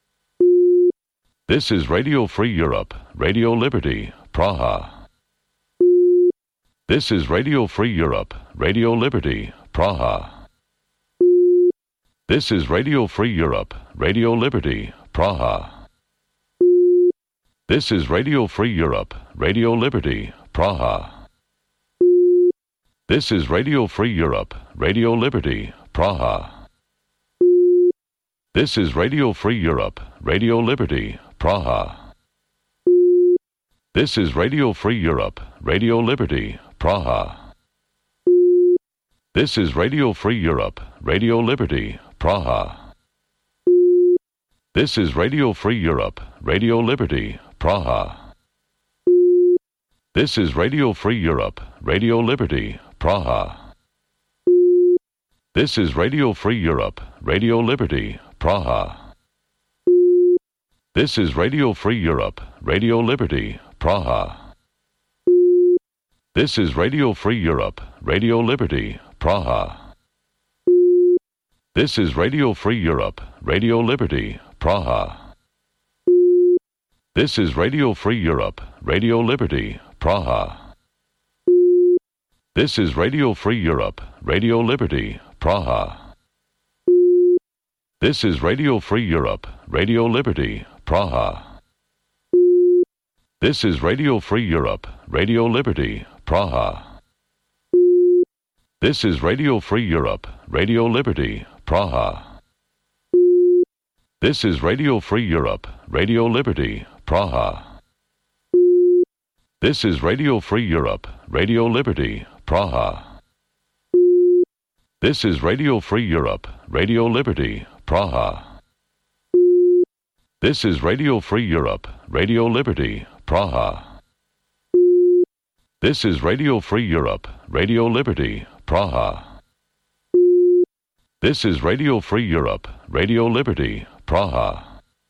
This is Radio Free Europe, Radio Liberty, Praha. This is Radio Free Europe, Radio Liberty, Praha. This is Radio Free Europe, Radio Liberty, Praha. This is Radio Free Europe, Radio Liberty, Praha. This is Radio Free Europe, Radio Liberty, Praha. This is Radio Free Europe, Radio Liberty, Praha. This is Radio Free Europe, Radio Liberty, Praha. This is Radio Free Europe, Radio Liberty, Praha. This is Radio Free Europe, Radio Liberty, Praha. This is Radio Free Europe, Radio Liberty, Praha. This is Radio Free Europe, Radio Liberty, Praha. This is Radio Free Europe, Radio Liberty, Praha. This is Radio Free Europe, Radio Liberty, Praha. This is Radio Free Europe, Radio Liberty, Praha. This is Radio Free Europe, Radio Liberty, Praha. This is Radio Free Europe, Radio Liberty, Praha. This is Radio Free Europe, Radio Liberty, Praha. This is Radio Free Europe, Radio Liberty, Praha. This is Radio Free Europe, Radio Liberty, Praha. This is Radio Free Europe, Radio Liberty, Praha. This is Radio Free Europe, Radio Liberty, Praha. This is Radio Free Europe, Radio Liberty, Praha. This is Radio Free Europe, Radio Liberty, Praha. This is Radio Free Europe, Radio Liberty, Praha. This is Radio Free Europe, Radio Liberty, Praha.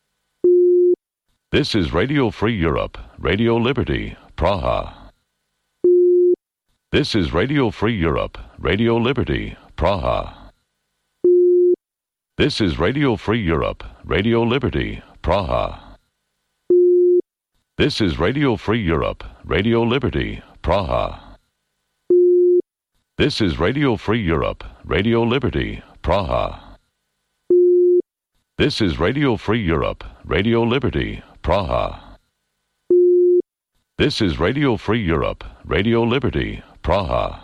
This is Radio Free Europe, Radio Liberty, Praha. This is Radio Free Europe, Radio Liberty, Praha. This is Radio Free Europe, Radio Liberty, Praha. This is Radio Free Europe, Radio Liberty, Praha. This is Radio Free Europe, Radio Liberty, Praha. This is Radio Free Europe, Radio Liberty, Praha. This is Radio Free Europe, Radio Liberty, Praha.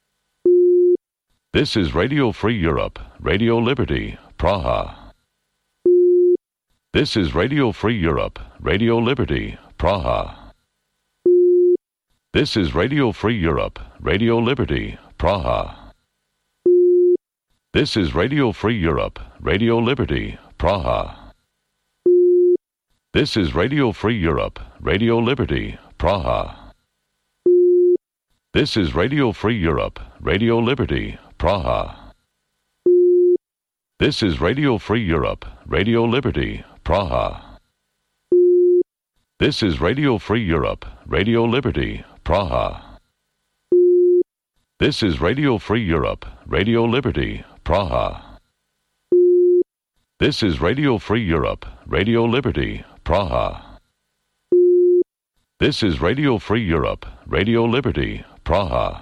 This is Radio Free Europe, Radio Liberty, Praha. This is Radio Free Europe, Radio Liberty, Praha. This is Radio Free Europe, Radio Liberty, Praha. This is Radio Free Europe, Radio Liberty, Praha. This is Radio Free Europe, Radio Liberty, Praha. This is Radio Free Europe, Radio Liberty, Praha. This is Radio Free Europe, Radio Liberty, Praha. This is Radio Free Europe, Radio Liberty, Praha. This is Radio Free Europe, Radio Liberty, Praha. This is Radio Free Europe, Radio Liberty, Praha. This is Radio Free Europe, Radio Liberty, Praha.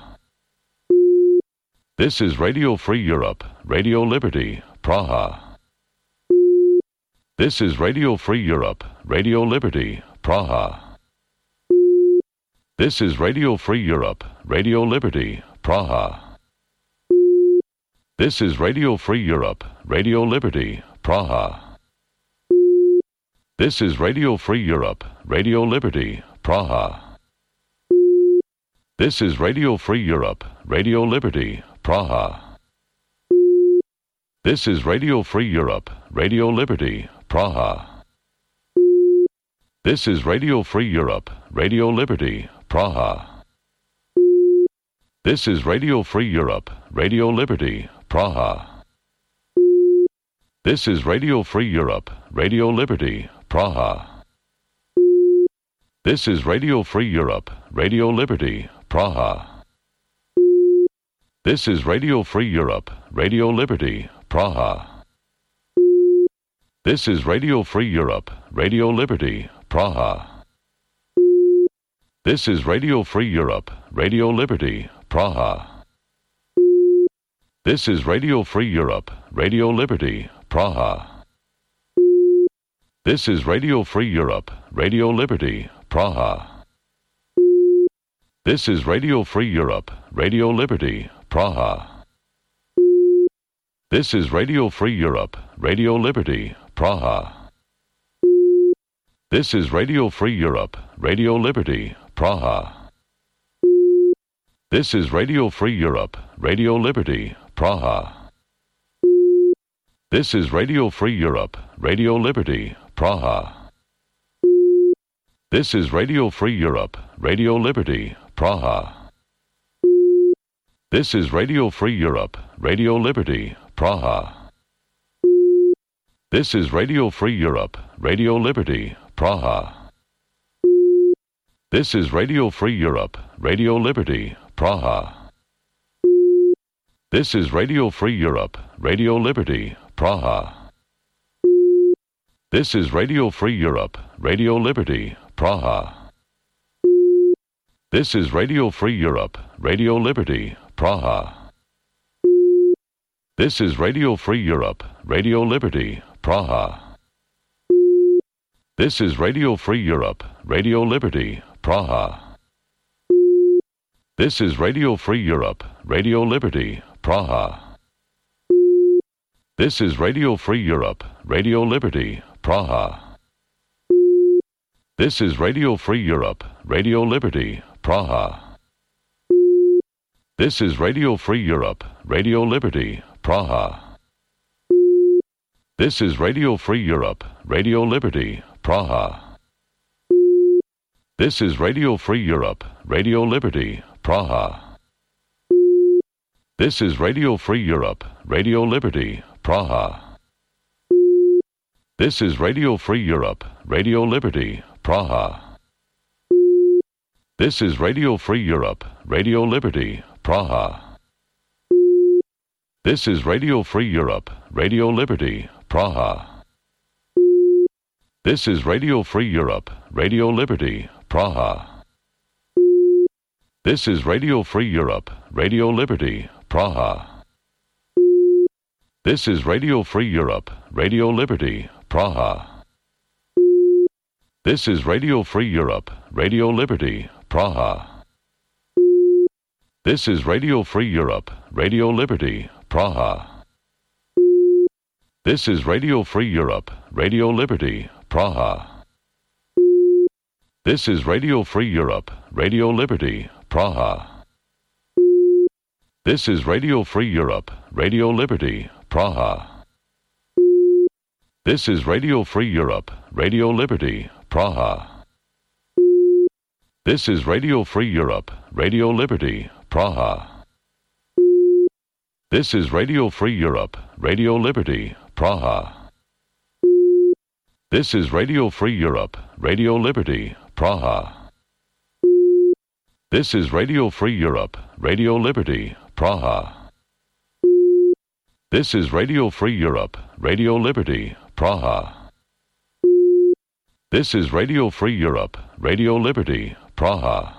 This is Radio Free Europe, Radio Liberty, Praha. This is Radio Free Europe, Radio Liberty, Praha. This is Radio Free Europe, Radio Liberty, Praha. This is Radio Free Europe, Radio Liberty, Praha. This is Radio Free Europe, Radio Liberty, Praha. This is Radio Free Europe, Radio Liberty, Praha. This is Radio Free Europe, Radio Liberty, Praha. This is Radio Free Europe, Radio Liberty, Praha. This is Radio Free Europe, Radio Liberty, Praha. This is Radio Free Europe, Radio Liberty, Praha. This is Radio Free Europe, Radio Liberty, Praha. This is Radio Free Europe, Radio Liberty, Praha. This is Radio Free Europe, Radio Liberty, Praha. This is Radio Free Europe, Radio Liberty, Praha. This is Radio Free Europe, Radio Liberty, Praha. This is Radio Free Europe, Radio Liberty, Praha. This is Radio Free Europe, Radio Liberty, Praha. This is Radio Free Europe, Radio Liberty, Praha. This is Radio Free Europe, Radio Liberty, Praha. This is Radio Free Europe, Radio Liberty, Praha. This is Radio Free Europe, Radio Liberty, Praha. This is Radio Free Europe, Radio Liberty, Praha. This is Radio Free Europe, Radio Liberty, Praha. This is Radio Free Europe, Radio Liberty, Praha. This is Radio Free Europe, Radio Liberty, Praha. This is Radio Free Europe, Radio Liberty, Praha. This is Radio Free Europe, Radio Liberty, Praha. This is Radio Free Europe, Radio Liberty, Praha. This is Radio Free Europe, Radio Liberty, Praha. This is Radio Free Europe, Radio Liberty, Praha. This is Radio Free Europe, Radio Liberty, Praha. This is Radio Free Europe, Radio Liberty, Praha. This is Radio Free Europe, Radio Liberty, Praha. This is Radio Free Europe, Radio Liberty, Praha. This is Radio Free Europe, Radio Liberty, Praha. This is Radio Free Europe, Radio Liberty, Praha. This is Radio Free Europe, Radio Liberty, Praha. This is Radio Free Europe, Radio Liberty, Praha. This is Radio Free Europe, Radio Liberty, Praha. This is Radio Free Europe, Radio Liberty, Praha. This is Radio Free Europe, Radio Liberty, Praha. This is Radio Free Europe, Radio Liberty, Praha. This is Radio Free Europe, Radio Liberty, Praha. This is Radio Free Europe, Radio Liberty, Praha. This is Radio Free Europe, Radio Liberty, Praha. This is Radio Free Europe, Radio Liberty, Praha. This is Radio Free Europe, Radio Liberty, Praha. This is Radio Free Europe, Radio Liberty, Praha. This is Radio Free Europe, Radio Liberty, Praha. This is Radio Free Europe, Radio Liberty, Praha. This is Radio Free Europe, Radio Liberty, Praha. This is Radio Free Europe, Radio Liberty, Praha. This is Radio Free Europe, Radio Liberty, Praha. This is Radio Free Europe, Radio Liberty, Praha. This is Radio Free Europe, Radio Liberty, Praha.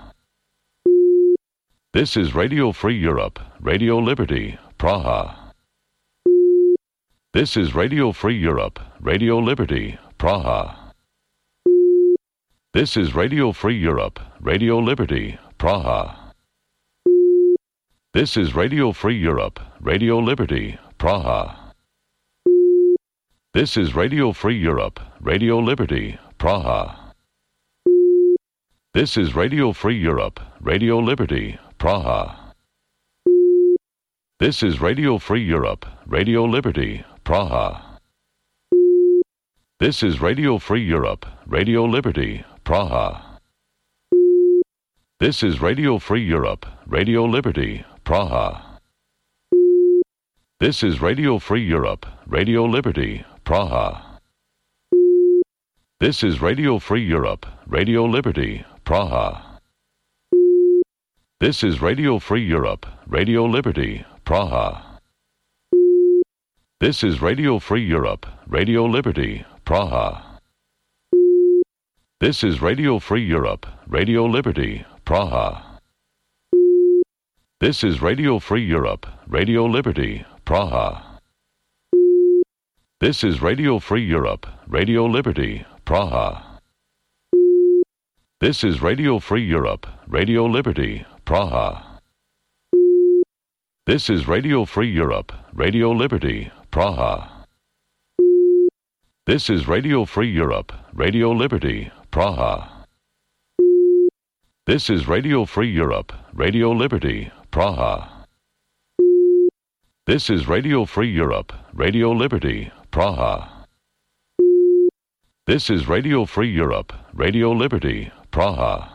This is Radio Free Europe, Radio Liberty, Praha. This is Radio Free Europe, Radio Liberty, Praha. This is Radio Free Europe, Radio Liberty, Praha. This is Radio Free Europe, Radio Liberty, Praha. This is Radio Free Europe, Radio Liberty, Praha. This is Radio Free Europe, Radio Liberty, Praha. This is Radio Free Europe, Radio Liberty, Praha. This is Radio Free Europe, Radio Liberty, Praha. This is Radio Free Europe, Radio Liberty, Praha. This is Radio Free Europe, Radio Liberty, Praha. This is Radio Free Europe, Radio Liberty, Praha. This is Radio Free Europe, Radio Liberty, Praha. This is Radio Free Europe, Radio Liberty, Praha. This is Radio Free Europe, Radio Liberty, Praha. This is Radio Free Europe, Radio Liberty, Praha. This is Radio Free Europe, Radio Liberty, Praha. This is Radio Free Europe, Radio Liberty, Praha. This is Radio Free Europe, Radio Liberty, Praha. This is Radio Free Europe, Radio Liberty, Praha. This is Radio Free Europe, Radio Liberty, Praha. This is Radio Free Europe, Radio Liberty, Praha. This is Radio Free Europe, Radio Liberty, Praha.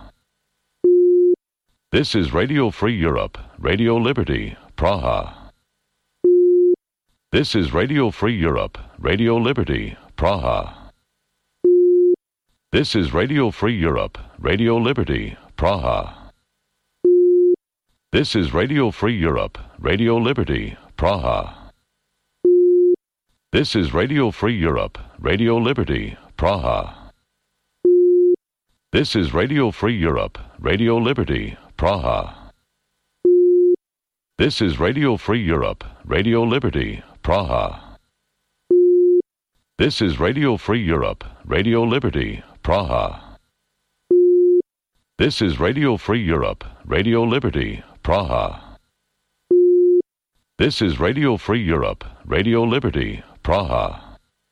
This is Radio Free Europe, Radio Liberty, Praha. This is Radio Free Europe, Radio Liberty, Praha. This is Radio Free Europe, Radio Liberty, Praha. This is Radio Free Europe, Radio Liberty, Praha. This is Radio Free Europe, Radio Liberty, Praha. This is Radio Free Europe, Radio Liberty, Praha. This is Radio Free Europe, Radio Liberty, Praha. This is Radio Free Europe, Radio Liberty, Praha. This is Radio Free Europe, Radio Liberty, Praha. This is Radio Free Europe, Radio Liberty, Praha.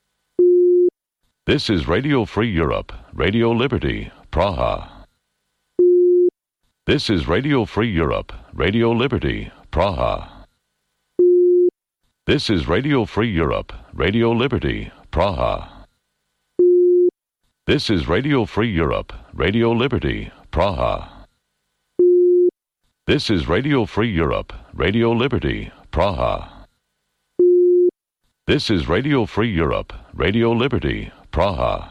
This is Radio Free Europe, Radio Liberty, Praha. This is Radio Free Europe, Radio Liberty, Praha. This is Radio Free Europe, Radio Liberty, Praha. This is Radio Free Europe, Radio Liberty, Praha. This is Radio Free Europe, Radio Liberty, Praha. This is Radio Free Europe, Radio Liberty, Praha.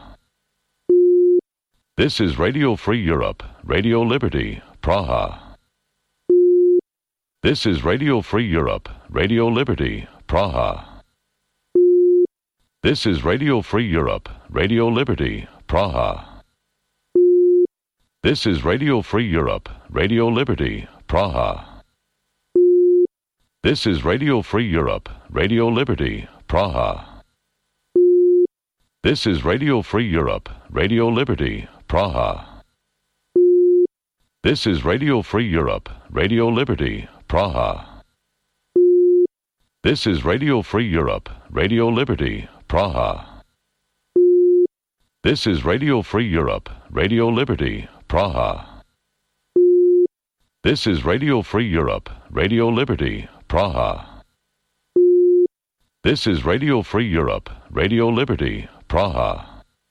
This is Radio Free Europe, Radio Liberty, Praha. This is Radio Free Europe, Radio Liberty, Praha. This is Radio Free Europe, Radio Liberty, Praha. This is Radio Free Europe, Radio Liberty, Praha. This is Radio Free Europe, Radio Liberty, Praha. This is Radio Free Europe, Radio Liberty, Praha. This is Radio Free Europe, Radio Liberty, Praha. This is Radio Free Europe, Radio Liberty, Praha. This is Radio Free Europe, Radio Liberty, Praha. This is Radio Free Europe, Radio Liberty, Praha. This is Radio Free Europe, Radio Liberty, Praha.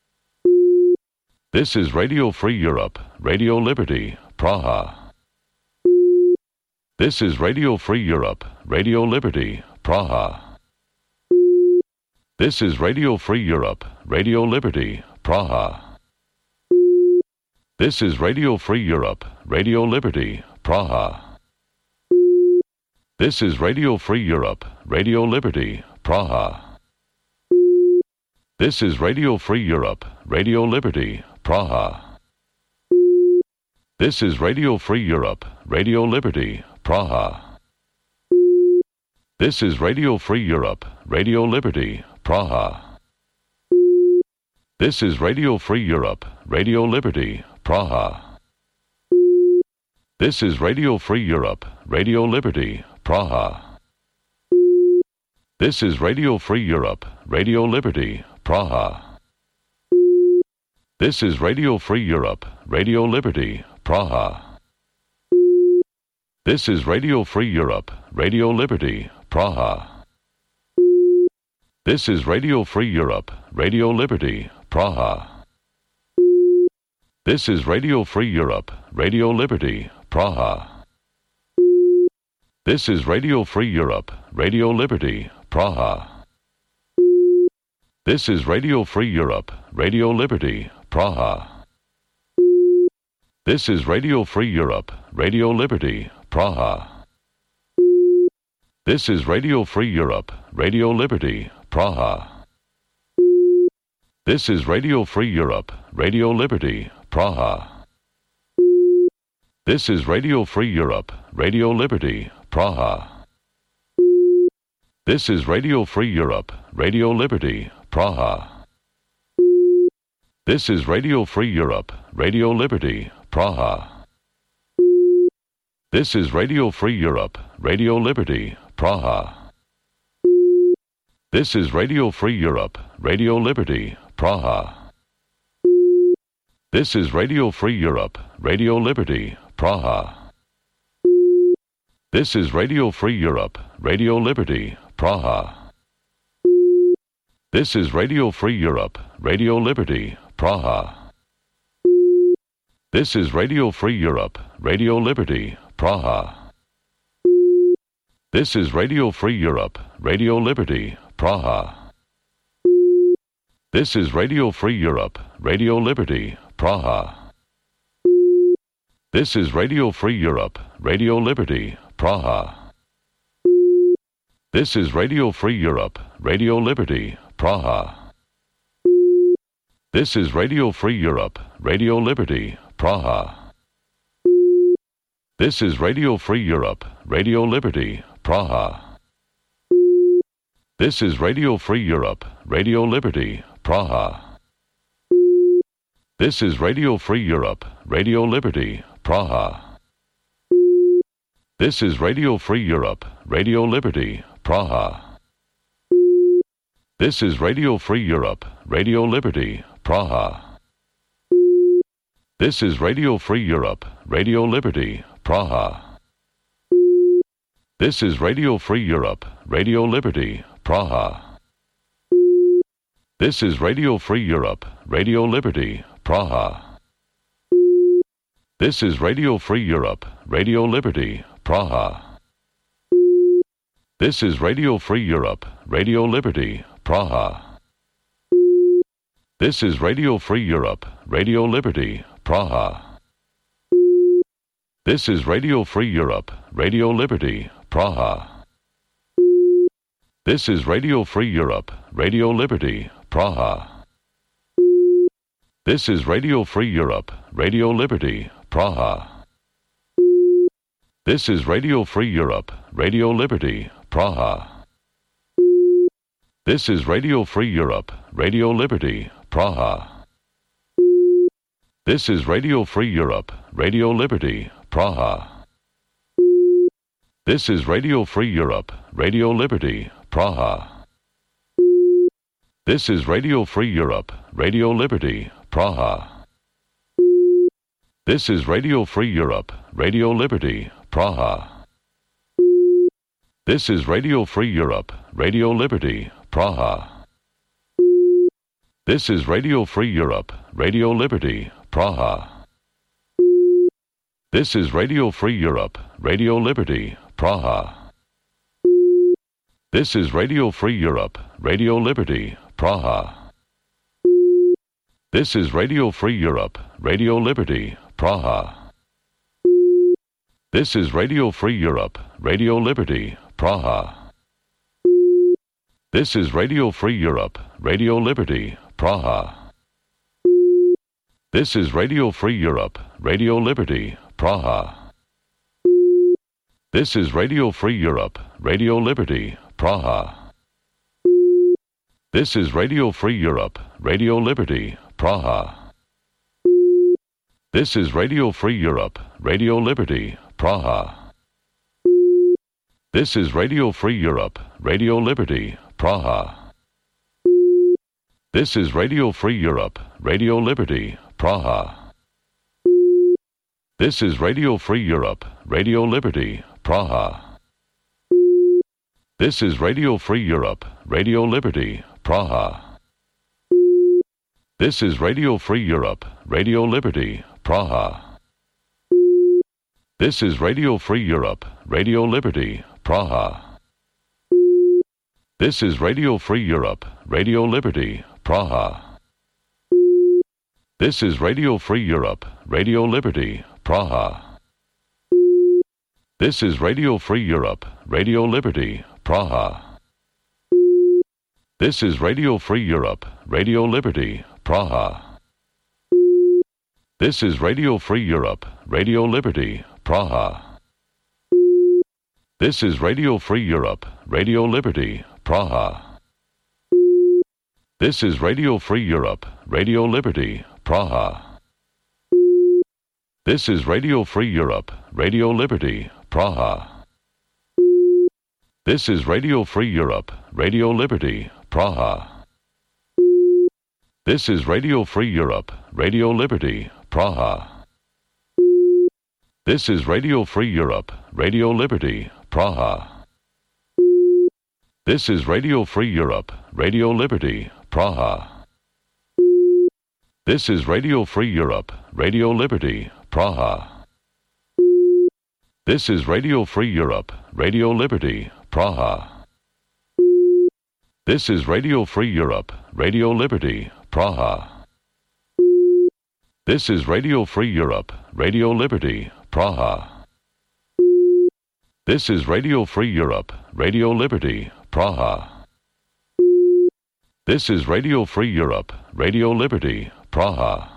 This is Radio Free Europe, Radio Liberty, Praha. This is Radio Free Europe, Radio Liberty, Praha. This is Radio Free Europe, Radio Liberty, Praha. This is Radio Free Europe, Radio Liberty, Praha. This is Radio Free Europe, Radio Liberty, Praha. This is Radio Free Europe, Radio Liberty, Praha. This is Radio Free Europe, Radio Liberty, Praha. This is Radio Free Europe, Radio Liberty, Praha. This is Radio Free Europe, Radio Liberty, Praha. This is Radio Free Europe, Radio Liberty, Praha. This is Radio Free Europe, Radio Liberty, Praha. This is Radio Free Europe, Radio Liberty, Praha. This is Radio Free Europe, Radio Liberty, Praha. This is Radio Free Europe, Radio Liberty, Praha. This is Radio Free Europe, Radio Liberty, Praha. This is Radio Free Europe, Radio Liberty, Praha. This is Radio Free Europe, Radio Liberty, Praha. This is Radio Free Europe, Radio Liberty, Praha. This is Radio Free Europe, Radio Liberty, Praha. This is Radio Free Europe, Radio Liberty, Praha. This is Radio Free Europe, Radio Liberty, Praha. This is Radio Free Europe, Radio Liberty, Praha. This is Radio Free Europe, Radio Liberty, Praha. This is Radio Free Europe, Radio Liberty, Praha. This is Radio Free Europe, Radio Liberty, Praha. This is Radio Free Europe, Radio Liberty, Praha. This is Radio Free Europe, Radio Liberty, Praha. This is Radio Free Europe, Radio Liberty, Praha. This is Radio Free Europe, Radio Liberty, Praha. This is Radio Free Europe, Radio Liberty, Praha. This is Radio Free Europe, Radio Liberty, Praha. This is Radio Free Europe, Radio Liberty, Praha. This is Radio Free Europe, Radio Liberty, Praha. This is Radio Free Europe, Radio Liberty, Praha. This is Radio Free Europe, Radio Liberty, Praha. This is Radio Free Europe, Radio Liberty, Praha. This is Radio Free Europe, Radio Liberty, Praha. This is Radio Free Europe, Radio Liberty, Praha. This is Radio Free Europe, Radio Liberty, Praha. This is Radio Free Europe, Radio Liberty, Praha. This is Radio Free Europe, Radio Liberty, Praha. This is Radio Free Europe, Radio Liberty, Praha. This is Radio Free Europe, Radio Liberty, Praha. This is Radio Free Europe, Radio Liberty, Praha. This is Radio Free Europe, Radio Liberty, Praha. This is Radio Free Europe, Radio Liberty, Praha. This is Radio Free Europe, Radio Liberty, Praha. This is Radio Free Europe, Radio Liberty, Praha. This is Radio Free Europe, Radio Liberty, Praha. This is Radio Free Europe, Radio Liberty, Praha. This is Radio Free Europe, Radio Liberty, Praha. This is Radio Free Europe, Radio Liberty, Praha. This is Radio Free Europe, Radio Liberty, Praha. This is Radio Free Europe, Radio Liberty, Praha. This is Radio Free Europe, Radio Liberty, Praha. This is Radio Free Europe, Radio Liberty, Praha. This is Radio Free Europe, Radio Liberty, Praha. This is Radio Free Europe, Radio Liberty, Praha. This is Radio Free Europe, Radio Liberty, Praha. This is Radio Free Europe, Radio Liberty, Praha. This is Radio Free Europe, Radio Liberty, Praha. This is Radio Free Europe, Radio Liberty, Praha. This is Radio Free Europe, Radio Liberty, Praha. This is Radio Free Europe, Radio Liberty, Praha. This is Radio Free Europe, Radio Liberty, Praha. This is Radio Free Europe, Radio Liberty, Praha. This is Radio Free Europe, Radio Liberty, Praha. This is Radio Free Europe, Radio Liberty, Praha. This is Radio Free Europe, Radio Liberty, Praha. This is Radio Free Europe, Radio Liberty, Praha. This is Radio Free Europe, Radio Liberty, Praha. This is Radio Free Europe, Radio Liberty, Praha. This is Radio Free Europe, Radio Liberty, Praha. This is Radio Free Europe, Radio Liberty, Praha. This is Radio Free Europe, Radio Liberty, Praha. This is Radio Free Europe, Radio Liberty, Praha. This is Radio Free Europe, Radio Liberty, Praha. This is Radio Free Europe, Radio Liberty, Praha. This is Radio Free Europe, Radio Liberty, Praha. This is Radio Free Europe, Radio Liberty, Praha. This is Radio Free Europe, Radio Liberty, Praha. This is Radio Free Europe, Radio Liberty, Praha. This is Radio Free Europe, Radio Liberty, Praha. This is Radio Free Europe, Radio Liberty, Praha. This is Radio Free Europe, Radio Liberty, Praha. This is Radio Free Europe, Radio Liberty, Praha. This is Radio Free Europe, Radio Liberty, Praha. This is Radio Free Europe, Radio Liberty, Praha. This is Radio Free Europe, Radio Liberty, Praha.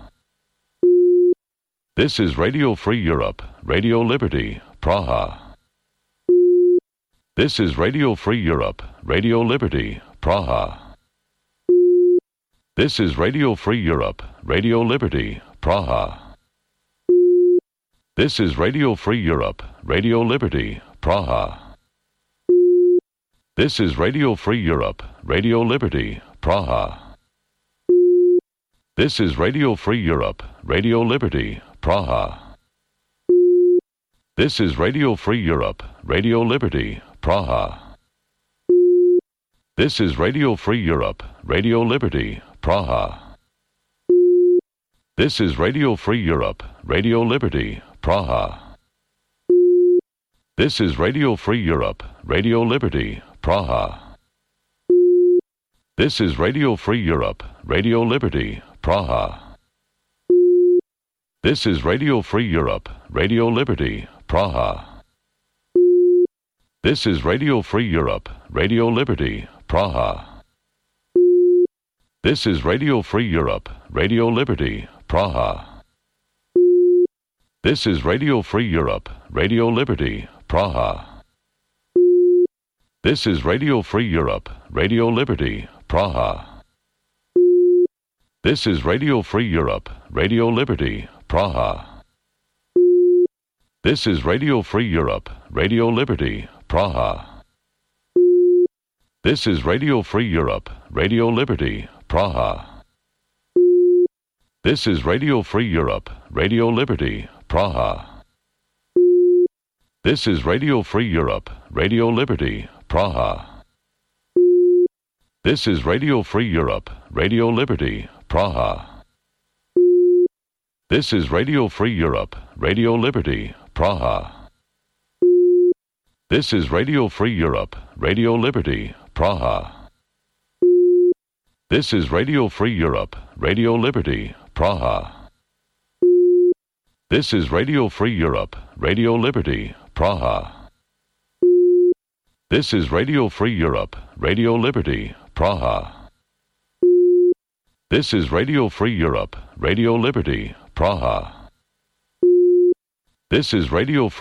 This is Radio Free Europe, Radio Liberty, Praha. This is Radio Free Europe, Radio Liberty, Praha. This is Radio Free Europe, Radio Liberty, Praha. This is Radio Free Europe, Radio Liberty, Praha. This is Radio Free Europe, Radio Liberty, Praha. This is Radio Free Europe, Radio Liberty, Praha. This is Radio Free Europe, Radio Liberty, Praha. This is Radio Free Europe, Radio Liberty, Praha. This is Radio Free Europe, Radio Liberty, Praha. This is Radio Free Europe, Radio Liberty, Praha. This is Radio Free Europe, Radio Liberty, Praha. This is Radio Free Europe, Radio Liberty, Praha. This is Radio Free Europe, Radio Liberty, Praha. This is Radio Free Europe, Radio Liberty, Praha. This is Radio Free Europe, Radio Liberty, Praha. This is Radio Free Europe, Radio Liberty, Praha. This is Radio Free Europe, Radio Liberty, Praha. This is Radio Free Europe, Radio Liberty, Praha. This is Radio Free Europe, Radio Liberty, Praha. This is Radio Free Europe, Radio Liberty, Praha. This is Radio Free Europe, Radio Liberty, Praha. This is Radio Free Europe, Radio Liberty, Praha. This is Radio Free Europe, Radio Liberty, Praha. This is Radio Free Europe, Radio Liberty, Praha. This is Radio Free Europe, Radio Liberty, Praha. This is Radio Free Europe, Radio Liberty, Praha. This is Radio Free Europe, Radio Liberty, Praha. This is Radio Free Europe, Radio Liberty, Praha. This is Radio Free